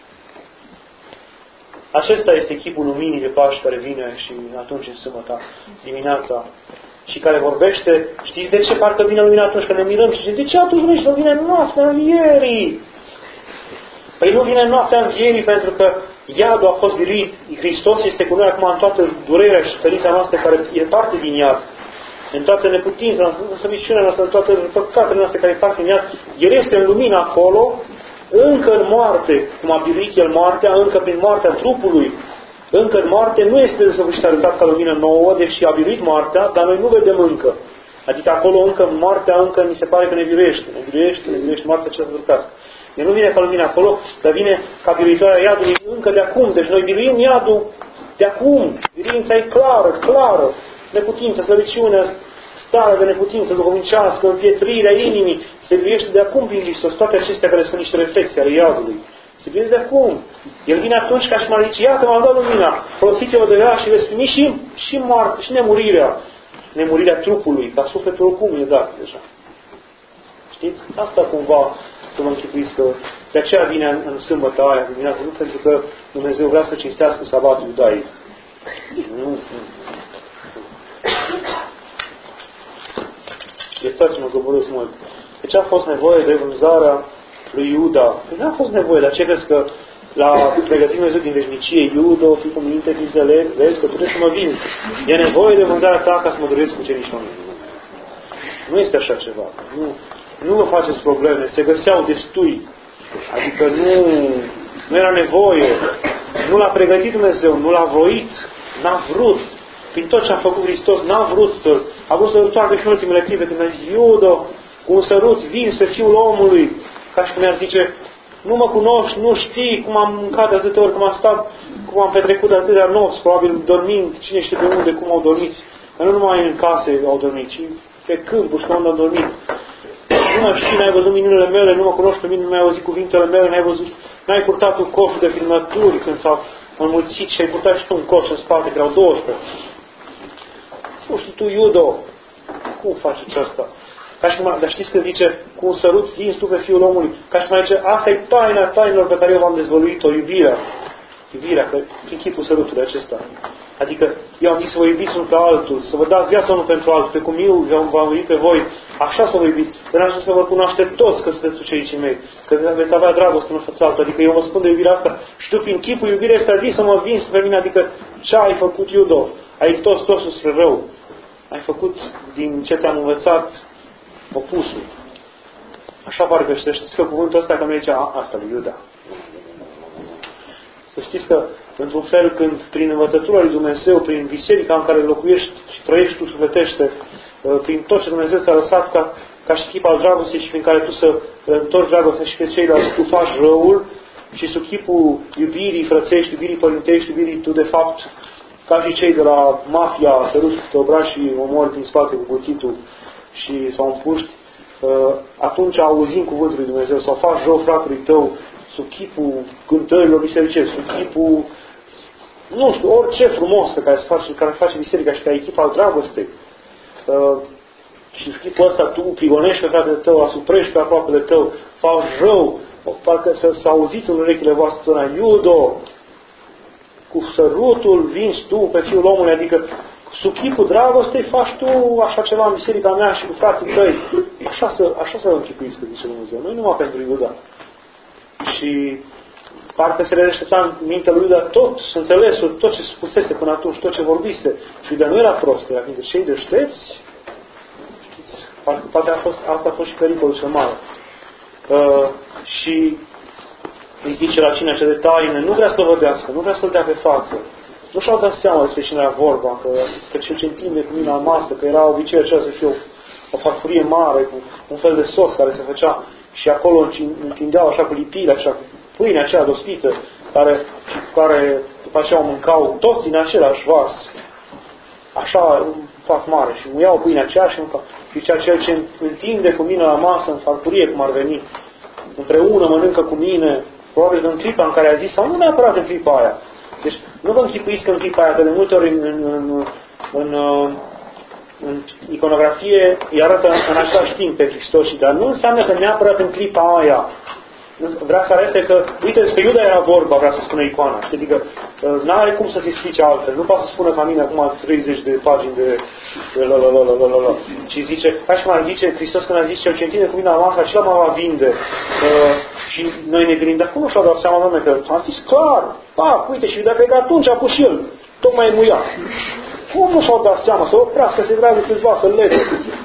Acesta este chipul luminii de Paști care vine și atunci în sâmbătă dimineața și care vorbește, știți de ce parcă vine lumina atunci când ne mirăm și de ce atunci nu vine noaptea învierii? Păi nu vine noaptea învierii pentru că iadul a fost biruit. Hristos este cu noi acum în toată durerea și suferința noastră care e parte din iad. În toată neputința, în slăbiciunea noastră, în toate păcatele noastre care e parte din iad. El este în lumină acolo, încă în moarte, cum a biruit El moartea, încă prin moartea trupului, încă în moarte nu este desăvârșit arătat ca lumină nouă, deși a biruit moartea, dar noi nu vedem încă. Adică acolo încă moartea, încă mi se pare că ne biruiește, ne biruiește, ne biruiește moartea cea zăvârtească. El nu vine ca lumină acolo, dar vine ca biruitoarea iadului încă de acum. Deci noi biruim iadul de acum. Biruința e clară, clară. Neputință, slăbiciunea, starea de neputință duhovnicească, împietrirea inimii, se biruiește de acum prin Hristos. Toate acestea care sunt niște reflexii ale iadului. Se biruiește de acum. El vine atunci ca și m-a zis, iată, m-am dat lumina, folosiți-vă de ea și veți primi și, și moarte, și nemurirea. Nemurirea trupului, ca sufletul oricum e dat deja. Știți? Asta cumva să vă închipuiți că de aceea vine în, în sâmbătă aia dimineață, nu pentru că Dumnezeu vrea să cinstească sabatul iudaic. Nu, nu. Iertați-mă că vorbesc mult. De ce a fost nevoie de vânzarea lui Iuda? Păi nu a fost nevoie, dar ce crezi că la pregătit Dumnezeu din veșnicie, Iuda, o fi cu minte, fi înțeleg, vezi că puteți să mă vinzi. E nevoie de vânzarea ta ca să mă doresc cu cei Nu este așa ceva. Nu, nu vă faceți probleme. Se găseau destui. Adică nu, nu era nevoie. Nu l-a pregătit Dumnezeu, nu l-a voit, n-a vrut. Prin tot ce a făcut Hristos, n-a vrut să... A vrut să întoarcă și în ultimele clipe când a zis, Iuda, cu un sărut vinzi pe Fiul omului. Ca și cum mi-ar zice, nu mă cunoști, nu știi cum am mâncat de atâtea ori, cum am stat, cum am petrecut de atâtea nopți, probabil dormind, cine știe de unde, cum au dormit. Dar nu numai în case au dormit, ci pe câmpuri și unde au dormit. Nu mă știi, n-ai văzut minunile mele, nu mă cunoști pe mine, nu mi-ai auzit cuvintele mele, n-ai văzut, n-ai purtat un coș de filmături când s-au înmulțit și ai purtat și tu un coș în spate, că erau douăsprezece. Nu știu tu, Iudo, cum faci aceasta? Ca și cum, dar știți că zice, cu un sărut vinzi tu pe Fiul omului. Ca și cum zice, asta e taina tainelor pe care eu v-am dezvăluit-o, iubirea. Iubirea, că prin chipul sărutului acesta. Adică eu am zis să vă iubiți unul pe altul, să vă dați viața unul pentru altul, pe cum eu v-am iubit pe voi, așa să vă iubiți. Dar am zis să vă cunoaște toți că sunteți ucenicii mei, că veți avea dragoste unul față altul. Adică eu vă spun de iubirea asta și tu prin chipul iubirea asta zis să mă vinzi pe mine, adică ce ai făcut, Iudo? Ai toți toți spre rău. Ai făcut din ce te-am învățat opusul. Așa parcă știți că cuvântul ăsta că nu zice asta lui Iuda. Să știți că, într-un fel, când prin învățătura lui Dumnezeu, prin biserica în care locuiești și trăiești tu sufletește, prin tot ce Dumnezeu ți-a lăsat ca, ca și chip al dragostei și prin care tu să întorci dragostea și pe ceilalți, tu faci răul și sub chipul iubirii frățești, iubirii părintești, iubirii tu, de fapt, ca și cei de la mafia, să ruși pe obrazi și omori prin spate cu cuțitul și sau împuști, atunci auzim cuvântul lui Dumnezeu sau faci rău fratului tău sub chipul cântărilor bisericești, sub chipul, nu știu, orice frumos pe care se face, care face biserica și care e chip al dragostei. Și sub chipul ăsta tu prigonești pe fratele tău, asuprești pe aproapele tău, faci rău, parcă să, să auziți în urechile voastre, Iudo, cu sărutul vinzi tu pe Fiul omului, adică sub chipul dragostei faci tu așa ceva în biserica mea și cu frații tăi. Așa să, așa să închipuiți, că zice Dumnezeu. Nu numai pentru Iuda. Și parcă se redeștepta în mintea lui Iuda tot, înțelesul, tot ce spusese până atunci, tot ce vorbise. Și Iuda nu era prost, era dintre cei deștepți. Știți? Poate a fost, asta a fost și pericolul cel mare. Uh, și îi zice la cine cea de taină, nu vrea să vădească, nu vrea să-l dea pe față. Nu și-au dat seama despre cine era vorba, că, că cel ce întinde cu mâna masă, că era obiceiul acela să fie o, o farfurie mare, cu un fel de sos care se făcea și acolo întindeau așa cu lipile, așa cu pâinea aceea dospită, care, care după aceea o mâncau toți din același vas. Așa, un fac mare. Și muiau pâinea aceea și mâncau. Și zicea, cel ce întinde cu mine la masă, în farfurie, cum ar veni, împreună mănâncă cu mine, probabil în clipa în care a zis, sau nu neapărat în clipa aia. Deci nu vă închipuiți că în clipa aia, că de multe ori în, în, în, în, în iconografie îi arată în același timp pe Hristos, dar nu înseamnă că neapărat în clipa aia. Vrea să arate că, uite, despre Iuda era vorba, vrea să spună icoana. Adică n-are cum să se explice altfel. Nu poate să spună ca mine acum treizeci de pagini de lalalala. Ci zice, ca și cum ar zice Hristos când a zis cel ce întinde cu mine la masă, acela mă va vinde. Uh, și noi ne gândim, dar cum nu și-au dat seama, doamne, că am zis clar, pa, uite, și dacă că atunci a pus și el, tocmai muia. Cum nu și-au dat seama, să oprească, să-i vrea de câțiva, să lege.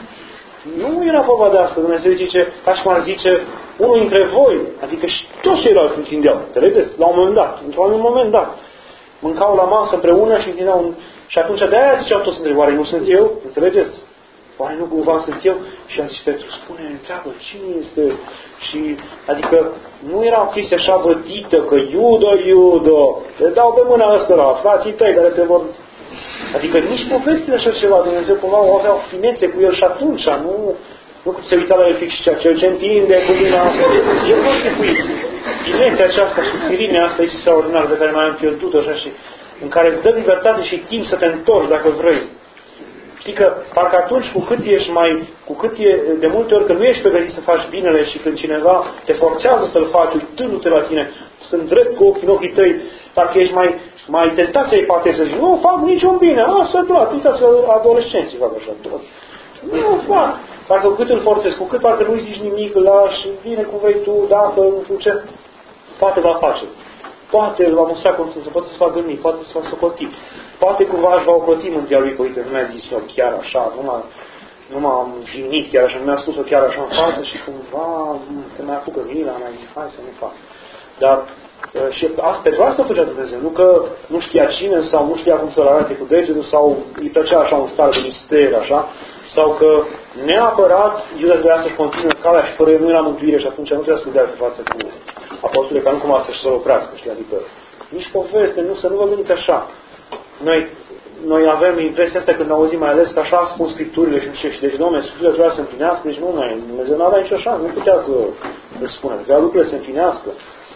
Nu era vorba de asta. Dumnezeu zice, ca și cum ar zice, unul dintre voi, adică și toți ceilalți întindeau, înțelegeți? La un moment dat, într-un moment dat, mâncau la masă împreună și întindeau un... Și atunci de aia ziceau toți între, oare nu sunt eu? Înțelegeți? Oare nu cumva sunt eu? Și a zis Petru, spune, întreabă, cine este? Și, adică, nu era o chestie așa vădită, că Iuda, Iuda, le dau pe mâna ăsta, frații tăi care te vor... Adică nici povestile așa ceva, Dumnezeu cumva o aveau finețe cu el și atunci, nu, nu cum se uita la el fix și cel ce întinde cu mâna, e foarte cuit. Finețea aceasta și firinea asta extraordinară pe care mai am pierdut-o așa și în care îți dă libertate și timp să te întorci dacă vrei. Știi că parcă atunci cu cât ești mai, cu cât e de multe ori că nu ești pregătit să faci binele și când cineva te forțează să-l faci uitându-te la tine, sunt drept cu ochii în ochii tăi, parcă ești mai, mai tentat să-i poate să zici, nu fac niciun bine, lasă doar, uitați adolescenții fac așa, tot. Nu fac. Parcă cu cât îl forțezi, cu cât parcă nu-i zici nimic, îl lași, vine cum vrei tu, dacă, nu știu ce, poate va face. Poate îl va măsura conștiință, poate să facă gândi, poate să facă socoti. Poate cumva își va ocroti mântia lui, că uite, nu mi-a zis eu chiar așa, nu m-a, nu m-am jignit chiar așa, nu mi-a spus-o chiar așa în față și cumva te mai apucă mila, mi-a zis, hai să nu fac. Dar și asta, pentru asta făcea Dumnezeu, nu că nu știa cine sau nu știa cum să-l arate cu degetul sau îi plăcea așa un stare de mister, așa, sau că neapărat Iuda trebuia să-și continue calea și fără el nu era mântuire și atunci nu trebuia să-l dea pe față cu apostolii, ca nu cumva să-și să-l oprească, știi, adică nici poveste, nu, să nu vă gândiți așa. Noi, noi avem impresia asta când auzim mai ales că așa spun Scripturile și nu știu, și deci, Doamne, Scripturile trebuia să împlinească, deci nu, noi, Dumnezeu nu avea nicio șansă, nu putea să le spună, trebuia lucrurile să împlinească.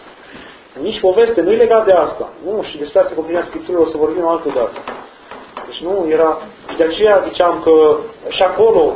Nici poveste, nu e legat de asta. Nu, și despre asta combinea Scripturile o să vorbim altă dată. Deci nu, era... Și de aceea ziceam că și acolo,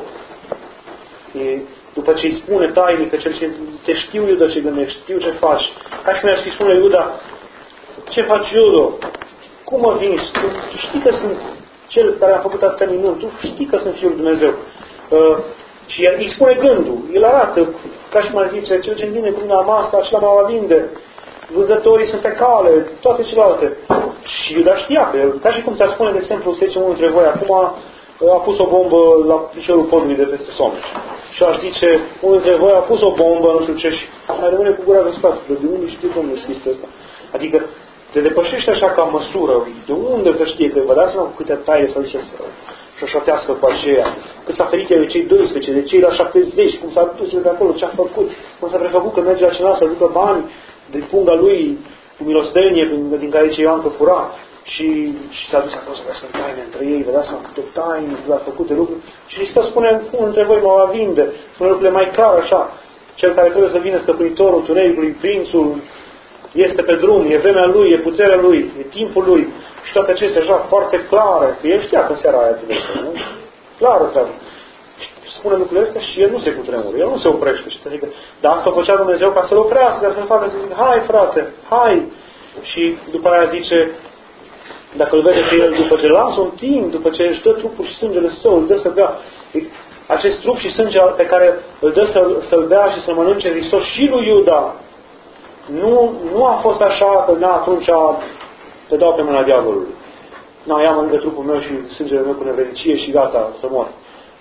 e, după ce îi spune tainic, că cel ce te știu, Iuda, ce gândești, știu ce faci. Ca și cum i-aș fi spune Iuda, ce faci, Iuda? Cum mă vinzi? Tu, tu știi că sunt cel care a făcut atâtea minuni, tu știi că sunt Fiul lui Dumnezeu. Uh, și îi spune gândul, îl arată, ca și cum ar zice, cel ce vine cu mine la masă, acela mă va vinde. Vânzătorii sunt pe cale, toate celelalte. Și Iuda știa că el, ca și cum ți-ar spune, de exemplu, să zicem unul dintre voi, acum a pus o bombă la piciorul podului de peste Someș. Și aș zice, unul dintre voi a pus o bombă, nu știu ce, și mai rămâne cu gura în spate. De unde știe Domnul chestia asta? Adică te depășește așa ca măsură. De unde să știe? Că vă dați seama cu câte taie să zice să șoșotească pe aceea. Cât s-a ferit el de cei doisprezece, de cei la șaptezeci, cum s-a dus el de acolo, ce a făcut, cum s-a prefăcut că merge la cineva să ducă bani de punga lui cu milostenie din care zice Ioan că fura și, și s-a dus acolo să vrească în taine între ei, vă dați seama câte taine s-a făcut de lucruri și Hristos spune, cum între voi mă va vinde, spune lucrurile mai clar așa, cel care trebuie să vină stăpânitorul tunericului, prințul, este pe drum, e vremea lui, e puterea lui, e timpul lui și toate acestea așa foarte clare, că el știa că în seara aia trebuie să, nu? Clară treabă. Spune lucrurile astea și el nu se cutremură, el nu se oprește. Și adică, dar asta o făcea Dumnezeu ca să-l oprească, ca să-l facă să zică, hai frate, hai! Și după aia zice, dacă îl vede pe el, după ce lasă un timp, după ce își dă trupul și sângele său, îl dă să bea, acest trup și sânge pe care îl dă să, să-l bea și să-l mănânce Hristos și lui Iuda, nu, nu a fost așa că na, atunci te dau pe mâna diavolului. Na, ia mănâncă trupul meu și sângele meu cu nevrenicie și gata, să mor.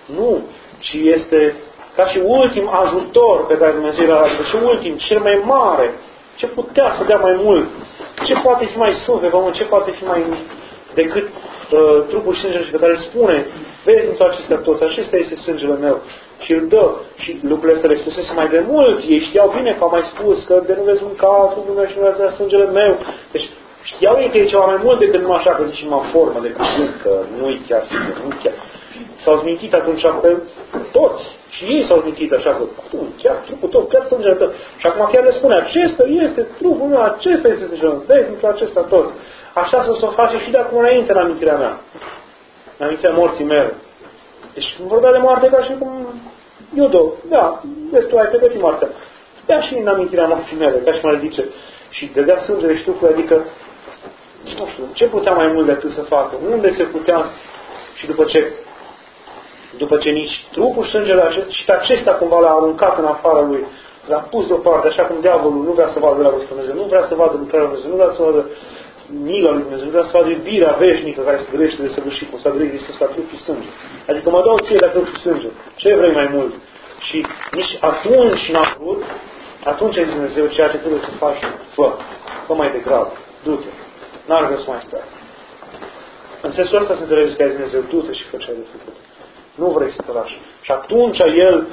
Nu, ci este ca și ultim ajutor pe care Dumnezeu l-a dat, și ultim, cel mai mare. Ce putea să dea mai mult? Ce poate fi mai suflet, ce poate fi mai decât uh, trupul și sângele, și pe care îl spune, vezi în toate acestea toți, acesta este sângele meu. Și îl dă. Și lucrurile astea le spusese mai de mult. Ei știau bine că au mai spus că de nu veți mânca trupul meu și nu veți sângele meu. Deci știau ei că e ceva mai mult decât numai așa, că zici numai formă, decât că nu-i chiar sigur, nu chiar. S-au zmintit atunci pe toți. Și ei s-au zmintit așa că, chiar trupul tău, chiar sângele tău. Și acum chiar le spune, acesta este trupul meu, acesta este sângele meu. Vezi, pentru acesta toți. Așa să o face și de acum înainte în amintirea mea. În amintirea morții mele. Deci vorbea de moarte ca și cum Iudo, da, vezi, tu ai pregătit moartea. Dea și în amintirea morții mele, ca și mai zice. Și dădea sângele și trupul, adică, nu știu, ce putea mai mult decât să facă? Unde se putea? Și după ce după ce nici trupul și sângele și acesta cumva l-a aruncat în afara lui, l-a pus deoparte, așa cum diavolul nu vrea să vadă la Dumnezeu, Dumnezeu, nu vrea să vadă lucrarea lui Dumnezeu, nu vrea să vadă mila lui Dumnezeu, nu vrea să vadă iubirea veșnică care se grăiește de săvârșit, cum s-a grăit Hristos la trup și sânge. Adică mă dau ție la trup și sânge. Ce vrei mai mult? Și nici atunci n-a vrut, atunci a zis Dumnezeu, ceea ce trebuie să faci, fă, fă mai degrabă, du-te, n-ar vrea să mai stai. În sensul ăsta să înțelegeți că a zis Dumnezeu, du-te și fă ce ai de făcut. Nu vrei să te lași. Și atunci el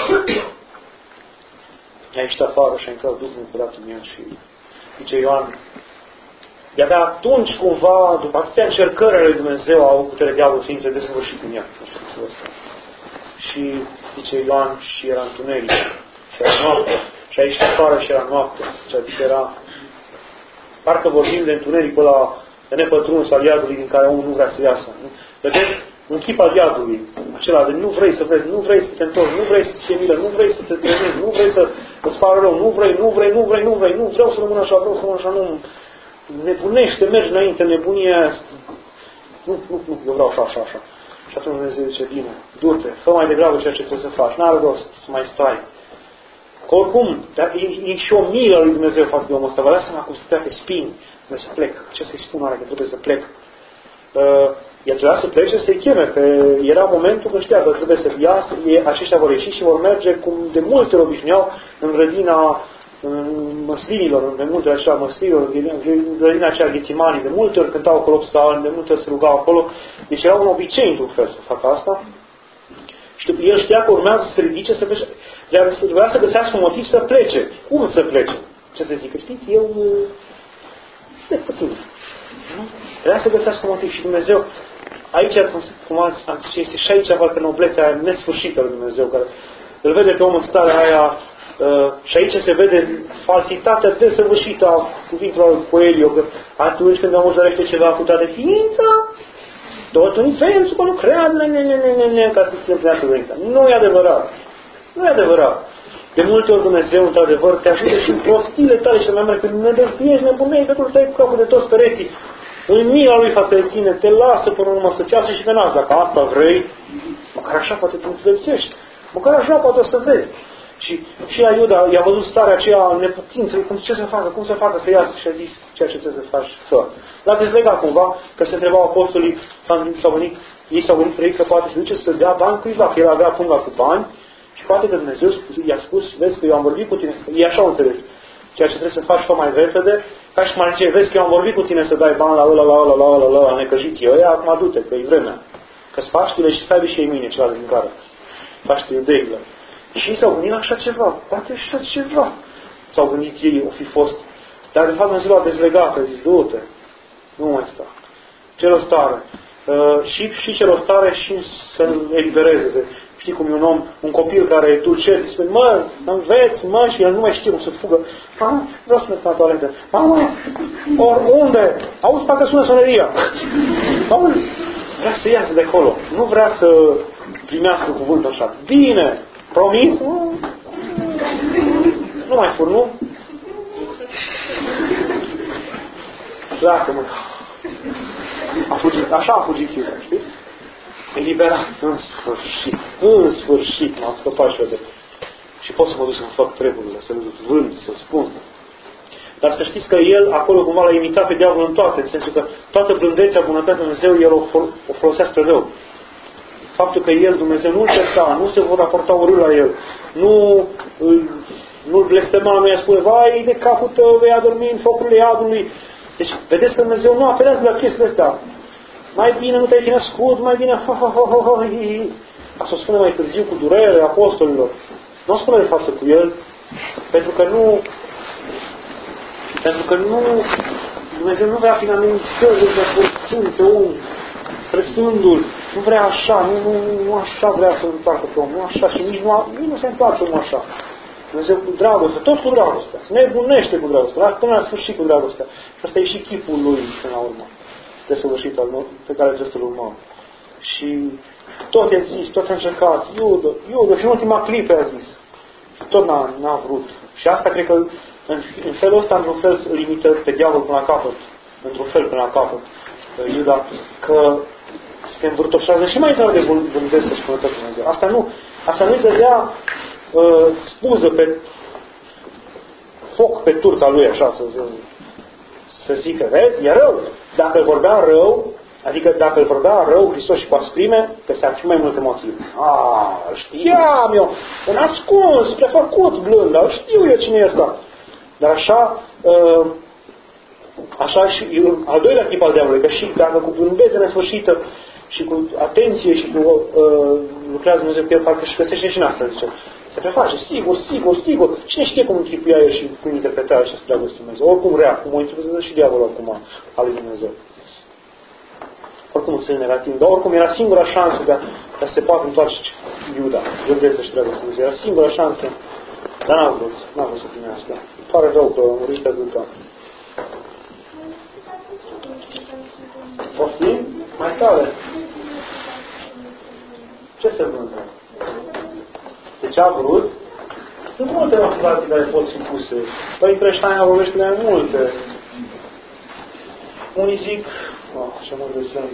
a ieșit afară și a intrat Duhul curat în el și zice Ioan, de-abia atunci cumva, după atâtea încercări ale lui Dumnezeu, au avut putere diavolul să intre desăvârșit în ea. Nu știu cum să vă spun. Și zice Ioan, și era întuneric, și era noapte, și a ieșit afară și era noapte. Și adică era, parcă vorbim de întunericul ăla de nepătruns al iadului din care omul nu vrea să iasă. Vedeți? În chip al iadului, acela de nu vrei să vezi, nu vrei să te întorci, nu vrei să-ți fie milă, nu vrei să te trezești, nu vrei să îți pară rău, nu vrei, nu vrei, nu vrei, nu vrei, nu vreau să rămân așa, vreau să rămân așa, nu, nebunește, mergi înainte, nebunia, nu, nu, nu, eu vreau așa, așa, așa. Și atunci Dumnezeu zice, bine, du-te, fă mai degrabă ceea ce trebuie să faci, n-are rost să mai stai. Că oricum, e, e și o milă lui Dumnezeu față de omul ăsta, vă dați seama cum stătea pe spini, trebuie să plec, ce să-i spun oare că trebuie să plec? Uh, El trebuia să plece, să-i cheme, că era momentul când știa că trebuie să iasă, aceștia vor ieși și vor merge, cum de multe ori obișnuiau, în grădina măslinilor, de multe ori aceea măslinilor, în grădina aceea Ghețimanii, de multe ori cântau acolo psalmi, de multe ori se rugau acolo, deci era un obicei într-un fel să facă asta. Și el știa că urmează să se ridice, să plece, trebuia să găsească un motiv să plece. Cum să plece? Ce să zic? Știți, eu de puțin. Trebuia să găsească un motiv și Dumnezeu. Aici, cum am zis, este și aici parcă noblețea nesfârșită lui Dumnezeu, care îl vede pe om în starea aia uh, și aici se vede falsitatea desăvârșită a cuvintelor lui Coelho, că atunci când omul dorește ceva cu toată ființa, totul universul că lucrează, ne, ne, ne, ne, ne, ca să se împlinească dorința. Nu e adevărat. Nu e adevărat. De multe ori Dumnezeu, într-adevăr, te ajută și în prostiile tale și mai mari, când ne dezbiești, nebunești, pentru că stai cu capul de toți pereții, în mila lui față de tine, te lasă până în urmă să-ți iasă și pe nas. Dacă asta vrei, măcar așa poate te înțelepțești. Măcar așa poate o să vezi. Și, și la Iuda i-a văzut starea aceea neputință, cum ce să facă, cum să facă să iasă și a zis ceea ce trebuie să faci, fă. L-a dezlegat cumva, că se întrebau apostolii, s-au gândit, ei s-au gândit trei că poate se duce să dea bani cuiva, că el avea punga cu bani și poate că Dumnezeu i-a spus, vezi că eu am vorbit cu tine, ei așa au înțeles, ceea ce trebuie să faci fă mai repede, ca și cum ar zice, vezi că eu am vorbit cu tine să dai bani la ăla, la ăla, la ăla, la ăla, necăjiții ăia, acum du-te, că e vremea. Că-ți faci tine și să aibă și ei mâine ceva din care. Faci tu iudeilor. Și ei s-au gândit la așa ceva, poate așa ceva. S-au gândit ei, o fi fost. Dar de fapt Dumnezeu l-a dezlegat, că zici, du-te, nu mai sta. Celor stare. Uh, și, și celor stare și să-l elibereze. De, știi cum e un om, un copil care tu ceri, îi spune, mă, înveți, mă, și el nu mai știe cum să fugă. Mama, vreau să merg la toaletă. Mama, or, unde? Auzi, parcă sună soneria. Auzi, vrea să iasă de acolo. Nu vrea să primească cuvântul așa. Bine, promis? Nu mai fur, nu? Pleacă-mă. A fugit, așa a fugit Iuda, știți? Eliberat, în sfârșit, în sfârșit, m-am scăpat și eu de... Și pot să mă duc să-mi fac treburile, să-l vând, să spun. Dar să știți că el, acolo cumva l-a imitat pe diavolul în toate, în sensul că toată blândețea, bunătatea Dumnezeu, el o, fol- o folosea spre rău. faptul că El, Dumnezeu, nu-l certa, nu se vor raporta urât la El, nu nu-l blestema, nu i-a spune, vai de capul tău, vei adormi în focul iadului. Deci, vedeți că Dumnezeu nu apelează la chestiile astea. Mai bine nu te-ai fi născut, mai bine, ha, ha, ha, ha, ha, hi. Asta o spune mai târziu cu durere apostolilor. Nu o spune de față cu El, pentru că nu, pentru că nu, Dumnezeu nu vrea prin amenințări de forțâni pe om, stresându-l. Nu vrea așa, nu, nu, nu așa vrea să întoarcă pe om, nu așa și nici nu, nici nu se întoarce omul așa. Dumnezeu cu dragoste, tot cu dragoste, se nebunește cu dragoste, până la sfârșit cu dragoste. Și asta e și chipul lui până la urmă, desăvârșit al nostru, pe care trebuie să-l urmăm. Și tot i-a zis, tot a încercat, Iudă, Iudă, și în ultima clipă a zis. Și tot n-a, n-a vrut. Și asta cred că în, în felul ăsta, într-un fel, îl limită pe diavol până la capăt. Într-un fel până la capăt. Iuda, că se învârtoșează și mai tare de bunătăți și bunătăți Dumnezeu. Asta nu, asta nu-i dădea uh, spuză pe foc pe turta lui, așa, să, să, să zică, vezi, e rău. Dacă îl vorbea rău, adică dacă îl vorbea rău Hristos și cu asprime, găsea și mai multe motive. A, știam eu, un ascuns, prefăcut blând, dar știu eu cine e ăsta. Dar așa, uh, așa și al doilea tip al diavolului, că și dacă cu blândețe nesfârșită și cu atenție și cu uh, lucrează Dumnezeu pe el, parcă și găsește și în asta, zice. Se preface, sigur, sigur, sigur. Cine știe cum închipuia el și cum interpreta și spre Dragostea Dumnezeu. Oricum rea, cum o interpretează și diavolul acum al lui Dumnezeu. Oricum nu sunt negativ, dar oricum era singura șansă de a, de a se poate întoarce Iuda, Blândețe și Dragostea Dumnezeu. Era singura șansă, dar n-a vrut, n-a vrut să primească. Pare rău că a murit pe atâta. Poftim? Mai tare. Ce se vândă? De ce a vrut? Sunt multe motivații care pot fi puse. Părintele Steiner vorbește mai multe. Unii zic, oh, ce mă sunt.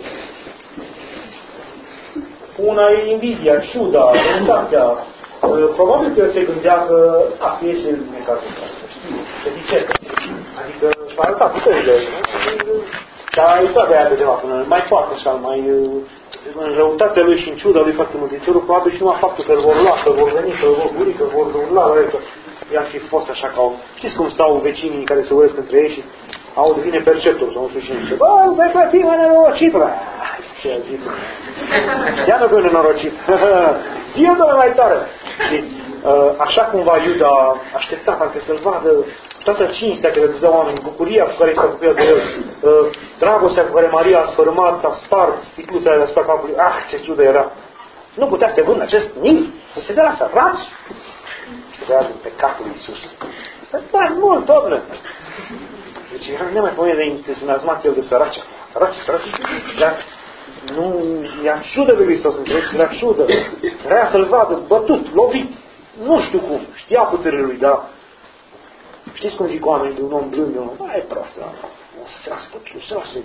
Una e invidia, ciuda, răutatea. Probabil că el se gândea că a, iese în necazul ăsta. Știu, de ce? Adică își va arăta puterile. Dar e toate aia câteva până mai foarte așa, mai în răutatea lui și în ciuda lui față Mântuitorul, probabil și numai faptul că îl vor lua, că îl vor veni, că îl vor guri, că îl vor urla la el, că i-ar fi fost așa ca o... Știți cum stau vecinii care se urăsc între ei și au devine perceptor sau nu știu cine și bă, nu te-ai plătit, mă, nenorocit, bă! Ce a zis? Ia nu că nenorocit! Zi-o, doamne, mai tare! Și așa cumva Iuda aștepta parcă să-l vadă toată cinstea care îți dă oameni, bucuria cu care s-a bucurat de el, dragostea cu care Maria a sfărâmat, a spart sticluța aia deasupra capului. Ah, ce ciudă era! Nu putea să te vândă acest nimic, să se dea la săraci. Se dea pe capul lui Iisus. Dar mult, domnule! Deci era nemaipomenit de entuziasmat el de săraci. Săraci, săraci. Dar nu, i-a ciudă pe Hristos, înțelegi? Era ciudă. Vrea să-l vadă bătut, lovit. Nu știu cum. Știa puterile lui, dar știți cum zic oamenii de un om blând, de un om, mai prost, o să se ascult, o să lasă.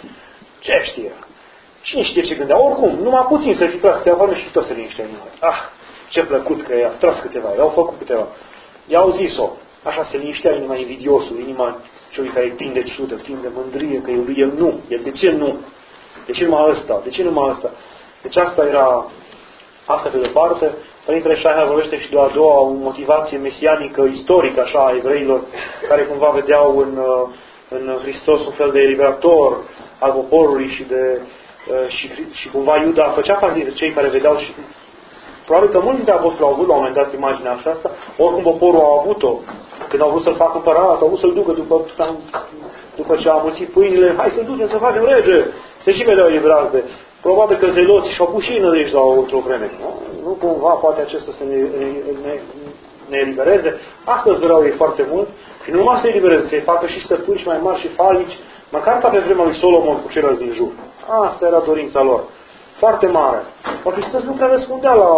Ce știe? Cine știe ce gândea? Oricum, numai puțin să fi tras câteva vreme și tot se liniștea în Ah, ce plăcut că i-a tras câteva, i-au făcut câteva. I-au zis-o. Așa se liniștea inima invidiosul, inima celui care e plin de ciudă, plin de mândrie, că el, el nu. El de ce nu? De ce numai ăsta? De ce numai ăsta? Deci asta era, asta pe de parte. Părintele Steiner vorbește și de a doua o motivație mesianică, istorică, așa, a evreilor, care cumva vedeau în, în Hristos un fel de liberator al poporului și, de, și, și cumva Iuda făcea parte dintre cei care vedeau și probabil că mulți dintre apostoli au avut la un moment dat imaginea aceasta, oricum poporul a avut-o. Când au vrut să-l facă împărat, au vrut să-l ducă după, după ce a mulțit pâinile, hai să-l ducem să facem rege, se și vedeau eliberate. Probabil că zeloții și-au pus și nădejde la o vreme. Nu? nu cumva poate acesta să ne, ne, ne elibereze. Astăzi vreau ei foarte mult și nu numai să elibereze, să-i facă și stăpâni mai mari și falici, măcar ca pe vremea lui Solomon cu ceilalți din jur. Asta era dorința lor. Foarte mare. Dar Hristos nu prea răspundea la...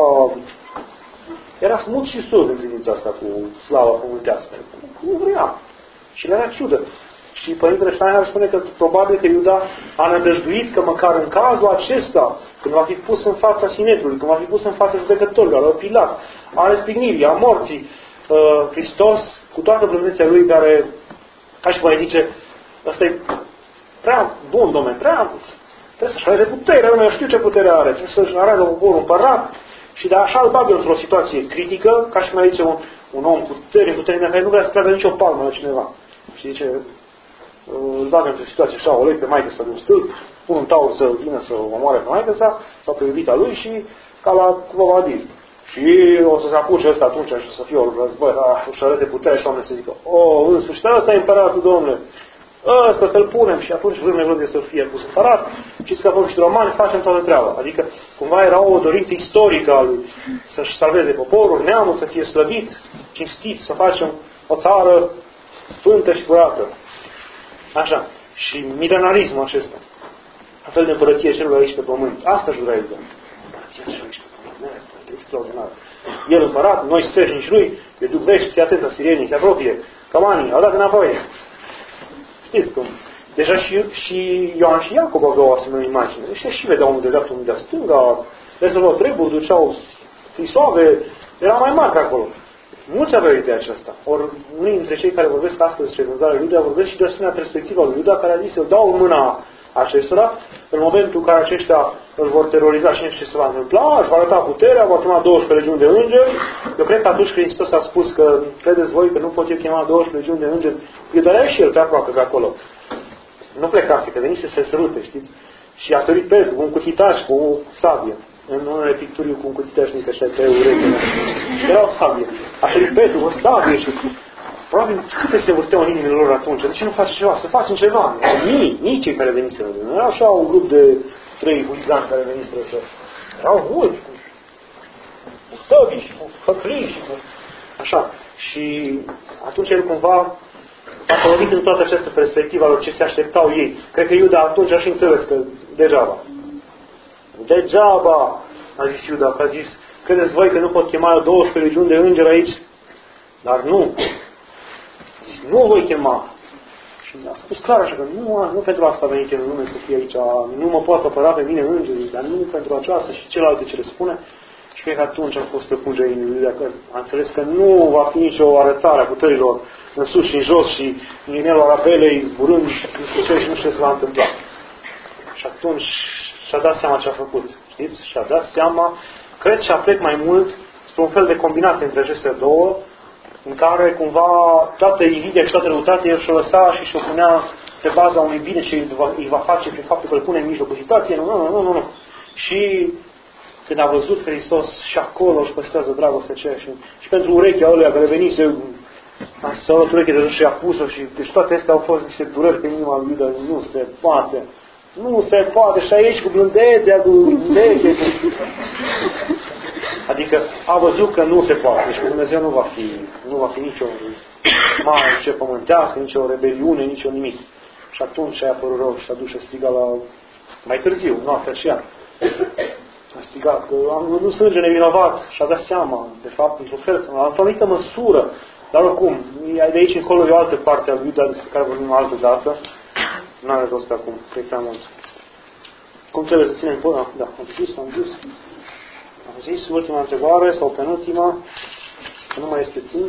Era smut și surd în privința asta cu slava pământească. Nu vrea. Și le era ciudă. Și Părintele Steiner spune că probabil că Iuda a nădăjduit că măcar în cazul acesta, când va fi pus în fața Sinetrului, când va fi pus în fața judecătorilor, al Pilat, a răstignirii, a morții, uh, Hristos, cu toată blândețea lui, care, ca și mai zice, ăsta e prea bun, domne, prea Trebuie să-și arate puterea, eu știu ce putere are, trebuie să-și arate un împărat și de așa îl bagă într-o situație critică, ca și mai zice un, un om cu putere, putere, care nu vrea să tragă nicio palmă la cineva. Și zice, îl bagă într-o situație așa, o lei pe maică sa de un stâlp, pun un taur să vină să o omoare pe maică sa, sau pe iubita lui și ca la clovadism. Și o să se apuce ăsta atunci și o să fie o război, ah, și arate puterea și oamenii să zică, o, în sfârșit, ăsta e împăratul, domnule, ăsta să-l punem și atunci vrem nevoie să fie pus împărat și scăpăm și romani, facem toată treaba. Adică cumva era o dorință istorică a lui să-și salveze poporul, neamul, să fie slăvit, cinstit, să facem o țară sfântă și curată. Așa. Și milenarismul acesta. Un fel de împărăție celor aici pe pământ. Asta își vrea Iuda. Împărăția celor aici pe pământ. Extraordinar. El împărat, noi sfeșnici lui, de duc vești, fii atent, sirienii se apropie, camanii, au dat înapoi. Știți cum? Deja și, și Ioan și Iacob aveau o asemenea imagine. Ăștia și vedeau unul de dreapta, unul de stânga, rezolvau treburi, duceau frisoave, era mai mari pe acolo. Mulți aveau ideea aceasta. Ori unii dintre cei care vorbesc astăzi despre vânzarea lui Iuda vorbesc și de asemenea perspectiva lui Iuda, care a zis, eu dau în mâna acestora, în momentul în care aceștia îl vor teroriza și ce se va întâmpla, își va arăta puterea, va chema douăsprezece legiuni de îngeri. Eu cred că atunci când Hristos a spus că credeți voi că nu pot eu chema douăsprezece legiuni de îngeri, Iuda era și el pe aproape pe acolo. Nu plecase, că venise să se sărute, știți? Și a sărit Petru, un cuțitaș cu o sabie. În unele picturi cu un cuțitaș mic așa pe urechile. Era o sabie. A sărit Petru, o sabie și probabil câte se vârteau în inimile lor atunci. De ce nu face ceva? Să facem ceva. Mii, mii cei care veniseră. Nu era așa un grup de trei huligani care veniseră să... Erau mulți cu, cu săbii și cu făclii și cu... Așa. Și atunci el cumva a folosit în toată această perspectivă lor ce se așteptau ei. Cred că Iuda atunci a și înțeles că degeaba. Degeaba, a zis Iuda, că a zis, credeți voi că nu pot chema douăsprezece legiuni de îngeri aici? Dar nu. Zis, nu voi chema. Și a spus clar așa că nu, nu pentru asta a venit în lume să fie aici, nu mă poate apăra pe mine îngerii, dar nu pentru aceasta și celelalte ce le spune. Și cred că atunci a fost stăpângea inimii, dacă a înțeles că nu va fi nicio arătare a puterilor în sus și în jos și inelul Arabelei zburând, nu știu ce și nu știu ce se va întâmpla. Și atunci și-a dat seama ce a făcut. Știți? Și-a dat seama, cred și a plec mai mult spre un fel de combinație între aceste două, în care cumva toată invidia și toată răutatea el și-o lăsa și și-o punea pe baza unui bine ce îi va, îi va face prin faptul că îl pune în mijlocul situației. Nu, nu, nu, nu, nu. Și când a văzut Hristos și acolo își păstrează dragostea aceea și, și pentru urechea ăluia care venise să luat ureche de jos și a pus-o și deci toate astea au fost niște dureri pe inima lui Iuda. Nu se poate. Nu se poate. Și aici cu blândețea, cu blândețe. Adică a văzut că nu se poate. Deci cu Dumnezeu nu va fi, nu va fi nicio mare ce pământească, nicio rebeliune, nicio nimic. Și atunci a apărut rău și s-a dus și striga la mai târziu, noaptea aceea. A strigat că am văzut sânge nevinovat și a dat seama, de fapt, într-un fel, în o anumită măsură. Dar oricum, de aici încolo e o altă parte a lui, dar despre care vorbim altă dată. N-are rost acum, că e prea mult. Cum trebuie să ținem până? Da, am zis, am zis. Am zis ultima întrebare sau penultima, că nu mai este timp.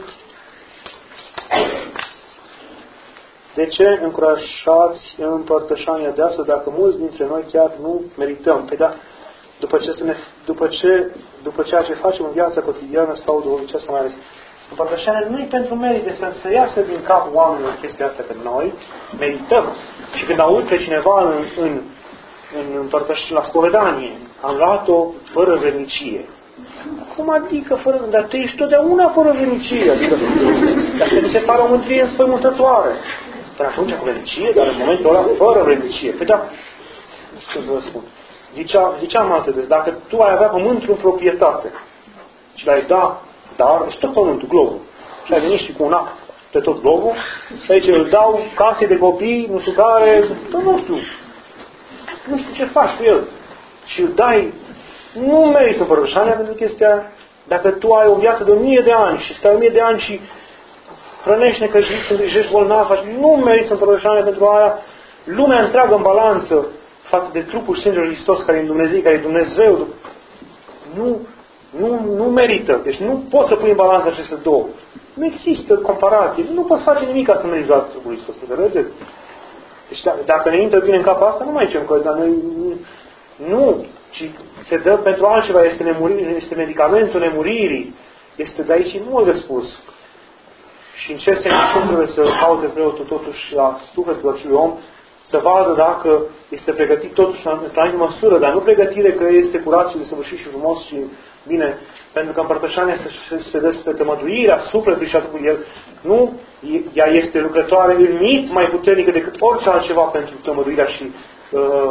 De ce încurajați împărtășania de astăzi dacă mulți dintre noi chiar nu merităm? Păi da, după ce, ne, după ce, după ceea ce facem în viața cotidiană sau duhovnicească mai ales, împărtășania nu e pentru merite, să se iasă din capul oamenilor chestia asta, că noi merităm. Și când aud pe cineva în, în, în împărtășanie, la spovedanie, am luat-o fără vernicie. Cum adică fără? Dar tu ești totdeauna fără vernicie. Adică, dar că mi se pare o mântrie înspăimântătoare. Dar atunci cu vernicie, dar în momentul ăla fără vernicie. Păi da, nu știu să vă spun. Zicea, ziceam altădată, dacă tu ai avea pământul în proprietate și l-ai da, dar și tot pământul, globul, și ai venit și cu un act pe tot globul, și aici îl dau case de copii, nu știu care, nu știu, nu știu ce faci cu el. Și îl dai, nu meriți împărtășania pentru chestia aia. Dacă tu ai o viață de o mie de ani și stai o mie de ani și hrănești necăjiți, îngrijești bolnav, nu meriți împărtășania pentru aia. Lumea întreagă în balanță față de trupul și sângele lui Hristos care e în Dumnezeu, care e Dumnezeu. Nu, nu, nu merită. Deci nu poți să pui în balanță aceste două. Nu există comparație. Nu poți face nimic ca să meriți la trupul lui Hristos. Înțelegeți? Deci dacă ne intră bine în cap asta, nu mai zicem că dar noi nu, ci se dă pentru altceva, este, nemurire, este medicamentul nemuririi. Este de aici mult de spus. Și în ce sens cum trebuie să caute preotul totuși la sufletul acelui om, să vadă dacă este pregătit totuși la anumită măsură, dar nu pregătire că este curat și desăvârșit și frumos și bine, pentru că împărtășania se, se dă spre tămăduirea sufletului și atunci el nu, ea este lucrătoare în mit mai puternică decât orice altceva pentru tămăduirea și uh,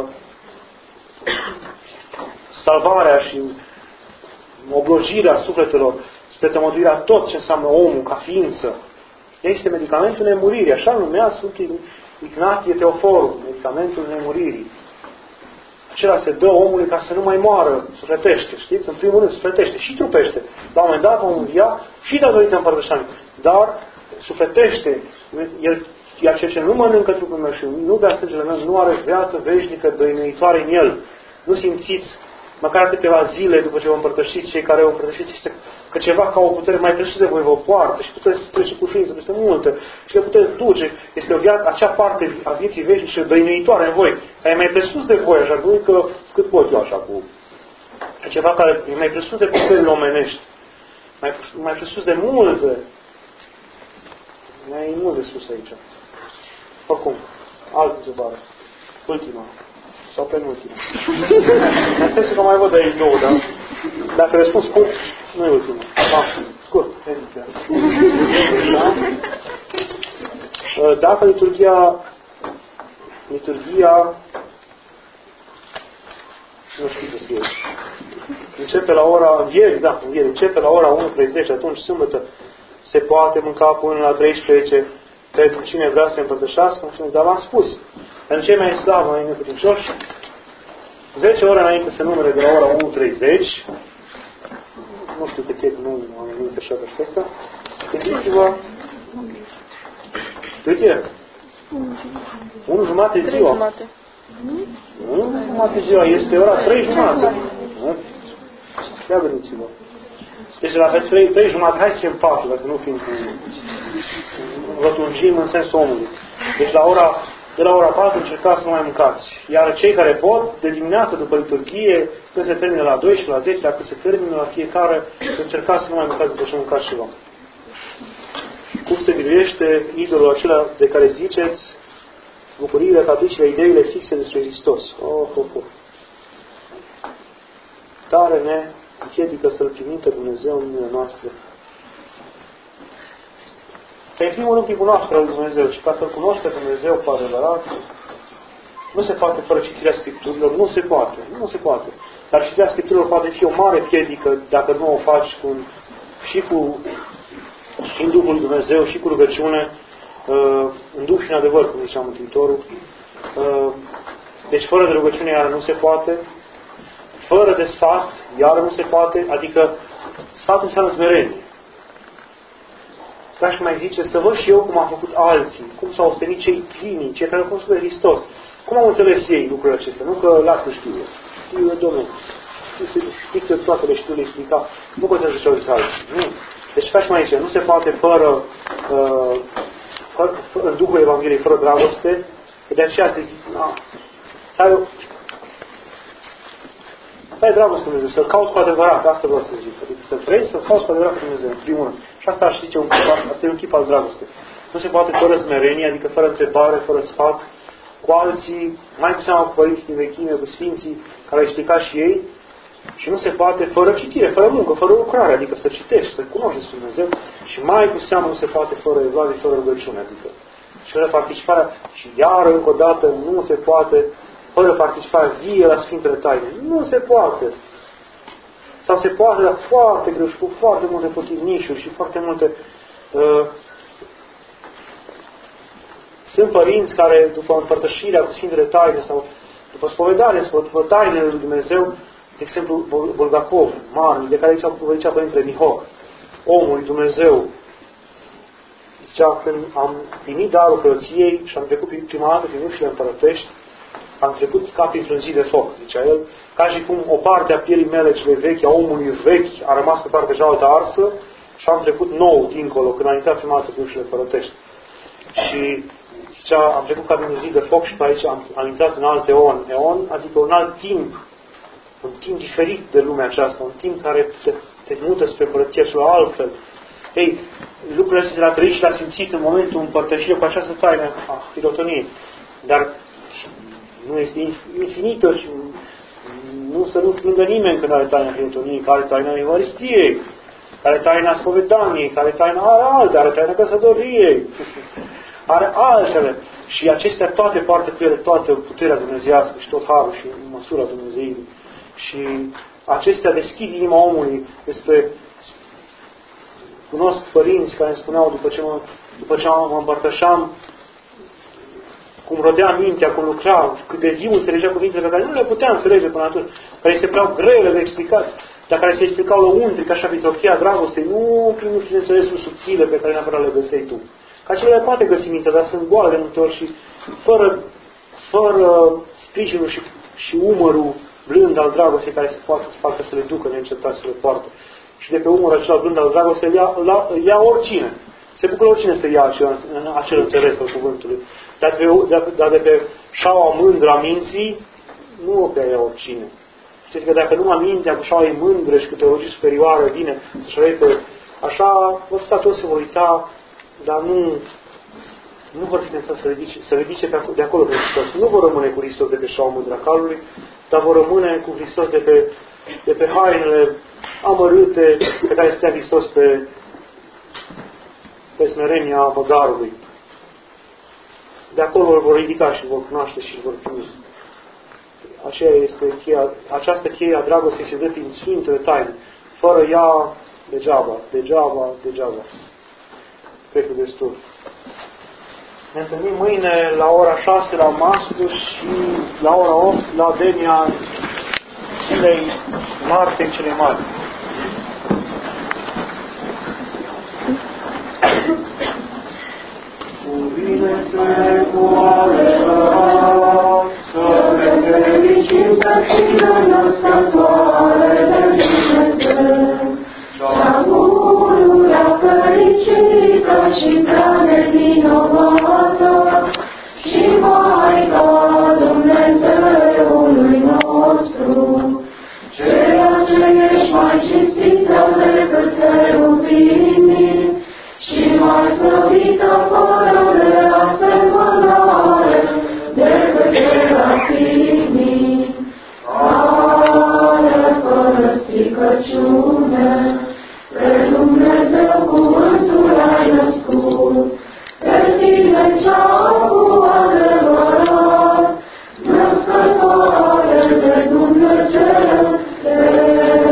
salvarea și oblojirea sufletelor spre tămăduirea tot ce înseamnă omul ca ființă. Este medicamentul nemuririi, așa numea Sfântul Ignatie Teoforul, medicamentul nemuririi. Acela se dă omului ca să nu mai moară sufletește, știți? În primul rând sufletește și trupește. La un moment dat vom învia și datorită împărtășanii. Dar sufletește. El, iar ceea ce nu mănâncă trupul meu și nu bea sângele meu, nu are viață veșnică dăinuitoare în el. Nu simțiți măcar câteva zile după ce vă împărtășiți, cei care vă împărtășiți, este că ceva ca o putere mai presus de voi vă poartă și puteți trece cu ființă peste multe și le puteți duce. Este o viață, acea parte a vieții veșnice dăinuitoare în voi, care e mai presus de voi, așa, nu că cât pot eu așa cu ceva care e mai presus de puterile omenești, mai, mai presus de multe, mai mult de sus aici. Oricum, altă întrebare. Ultima. Sau penultima. În sensul că mai văd aici două, dar dacă răspund scurt, nu e ultima. Da, scurt. Da? Dacă liturgia liturgia nu știu ce scrie. Începe la ora, ieri, da, ieri, începe la ora unu treizeci, atunci sâmbătă se poate mânca până la treisprezece pentru cine vrea să se împărtășească, dar v-am spus, pentru cei mai slavi, mai neputincioși, zece ore înainte se numere de la ora unu treizeci, nu știu cât e, nu am venit așa perfectă, gândiți-vă, cât e? unu jumate ziua. unu jumate ziua, este ora trei jumate. Ia gândiți-vă. Deci la trei jumate, hai să zicem patru, ca să nu fim cu rotungim în sensul omului. Deci la ora, de la ora patru încercați să nu mai mâncați. Iar cei care pot, de dimineață după liturghie, când se termină la doi și la zece, dacă se termină la fiecare, încercați să nu mai mâncați după ce mâncați ceva. Cum se biruiește idolul acela de care ziceți bucuriile, capriciile, ideile fixe despre Hristos. Oh, oh, oh. Tare ne împiedică să-L primim pe Dumnezeu în mâinile noastre. Că în primul rând, prin cunoașterea lui Dumnezeu și ca să-L cunoști pe Dumnezeu cu adevărat, nu se poate fără citirea Scripturilor, nu se poate, nu se poate. Dar citirea Scripturilor poate fi o mare piedică dacă nu o faci cu, și cu și în Duhul lui Dumnezeu și cu rugăciune, în Duh și în adevăr, cum zicea Mântuitorul. Deci fără de rugăciune iară nu se poate, fără de sfat iară nu se poate, adică sfatul înseamnă smerenie. Ca și mai zice, să văd și eu cum am făcut alții, cum s-au ostenit cei plini, cei care au fost de Hristos. Cum au înțeles ei lucrurile acestea? Nu că las că știu eu. Știu eu, Domnule. Știu toate le știu, le explica. Nu contează ce au zis alții. Nu. Deci ca și mai zice, nu se poate fără, uh, fără, fără în Duhul Evangheliei, fără dragoste, că de aceea se zic, na, să ai, să ai dragoste Dumnezeu, să-L cauți cu adevărat, asta vreau să zic, adică să vrei să-L cauți cu adevărat pe Dumnezeu, în primul rând. Și asta aș zice, un chip, asta e un chip al dragostei. Nu se poate fără smerenie, adică fără întrebare, fără sfat, cu alții, mai cu seama cu părinții din vechime, cu sfinții, care au explicat și ei, și nu se poate fără citire, fără muncă, fără lucrare, adică să citești, să cunoști despre Dumnezeu, și mai cu seamă nu se poate fără evlavie, fără rugăciune, adică și fără participarea, și iar încă o dată nu se poate fără participarea vie la Sfintele Taine. Nu se poate. Sau se poate, dar foarte greu și cu foarte multe potrivnișuri și foarte multe uh, sunt părinți care, după împărtășirea cu Sfintele Taine sau după spovedare, după tainele lui Dumnezeu, de exemplu, Bulgakov, Marmi, de care zicea Părintele Mihoc, omul lui Dumnezeu, zicea, când am primit darul preoției și am trecut prima dată prin ușile împărătești, am trecut ca printr-un zi de foc, zicea el, ca și cum o parte a pielii mele cele vechi, a omului vechi, a rămas pe partea cealaltă arsă și am trecut nou dincolo, când am intrat prima dată prin ușile împărătești. Și zicea, am trecut ca din zi de foc și pe aici am, am intrat în alt eon. Eon, adică un alt timp, un timp diferit de lumea aceasta, un timp care te, te mută spre părăția celor altfel. Ei, lucrurile astea le-a trăit și le-a simțit în momentul împărtășirii cu această taină a filotoniei. Dar nu este infinită și nu să nu plângă nimeni când are taina filotoniei, care are taina Evaristiei, care are taina spovedaniei, care are taina are alte, are taina căsătoriei, are altele. Și acestea toate poartă cu ele toată puterea dumnezeiască și tot harul și măsura Dumnezeirii. Și acestea deschid inima omului despre... Cunosc părinți care îmi spuneau după ce mă, după ce mă împărtășeam cum rodea mintea, cum lucra, cât de viu înțelegea cuvintele pe care nu le putea înțelege până atunci, care se prea grele de explicat, dar care se explicau lăuntric, așa, prin trofia dragostei, nu prin nu știu înțelesul subțile pe care neapărat le găseai tu. Ca cele le poate găsi mintea, dar sunt goale de multe ori și fără, fără sprijinul și, și umărul blând al dragostei care se poate să facă să le ducă neîncetat să le poartă. Și de pe umărul acela blând al dragostei îl ia, îl ia oricine. Se bucură oricine să ia acel, acel înțeles al cuvântului. Dar de, de, de pe șaua mândră a minții, nu o pe ia oricine. Știți că dacă numai mintea cu șaua e mândră și cu teologie superioară vine să-și arate, așa vor sta toți să vă uita, dar nu, nu vor fi tentați să ridice, să ridice pe acolo, de acolo pe Hristos. Nu vor rămâne cu Hristos de pe șaua mândră a calului, dar vor rămâne cu Hristos de pe, de pe hainele amărâte pe care stea Hristos pe, pe smerenia măgarului. De acolo îl vor ridica și îl vor cunoaște și îl vor primi. Aceea este cheia, această cheie a dragostei se dă prin Sfintele Taine. Fără ea, degeaba, degeaba, degeaba. Cred că destul. Ne întâlnim mâine la ora șase la Mastru și la ora opt la Denia Zilei Martei cele Mari. Cuvine-se cu adevărat, să te fericim să fie născătoare de Dumnezeu, și-a pururea fericită și prea nevinovată, și Maica Dumnezeului nostru, ceea ce ești mai cinstită decât cherubimii, și mai slăvită fără de asemănare decât serafimii, care fără stricăciune, pe Dumnezeu cuvântul ai născut, pe tine cea cu adevărat, născătoare de Dumnezeu, te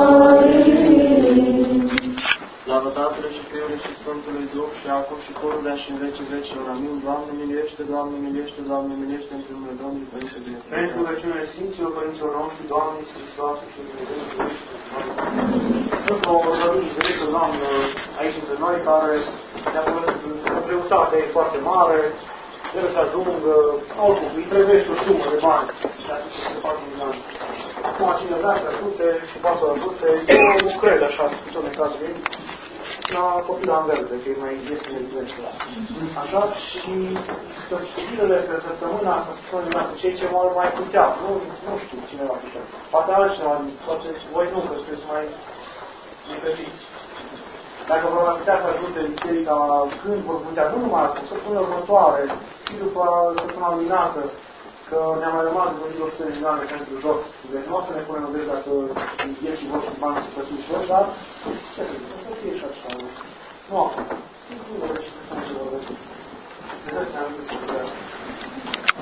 mărim. Slavă Tatălui și Fiului și Sfântului Duh și acum și pururea și în vecii vecilor. Amin. Doamne miluiește, Doamne miluiește, Doamne miluiește într-un numele Domnului Părinte de Dumnezeu. Pentru rugăciunile Sfinților Părinților noștri, Doamne, Hristos și Dumnezeu, într-o organizație, Doamne, aici între noi, care ne-a o greutate foarte mare, trebuie să ajungă, oricum, îi trebuiește o sumă de bani, dar ce se fac din ani. Acum, cine vrea să ajute și poate să ajute, eu nu cred așa, cu tot necazul ei, la copila în verde, că e mai este evident. Așa și zilele astea, săptămâna asta, să spunem cu cei ce mai, mai putea. Nu, nu știu cine va putea. Poate altcineva, poate voi nu, că sunteți mai nepregătiți. Dacă vor mai putea să ajute biserica când vor putea, nu numai acum, săptămâna următoare, și după săptămâna luminată, că ne-a mai rămas vreo o sută de milioane pentru joc. Deci nu o să ne punem în vezi dacă vieții voștri bani să plătiți voi, dar ce să zic, să fie și așa. Nu acum. Nu vorbesc, nu vorbesc. Vedeți, ne-am zis să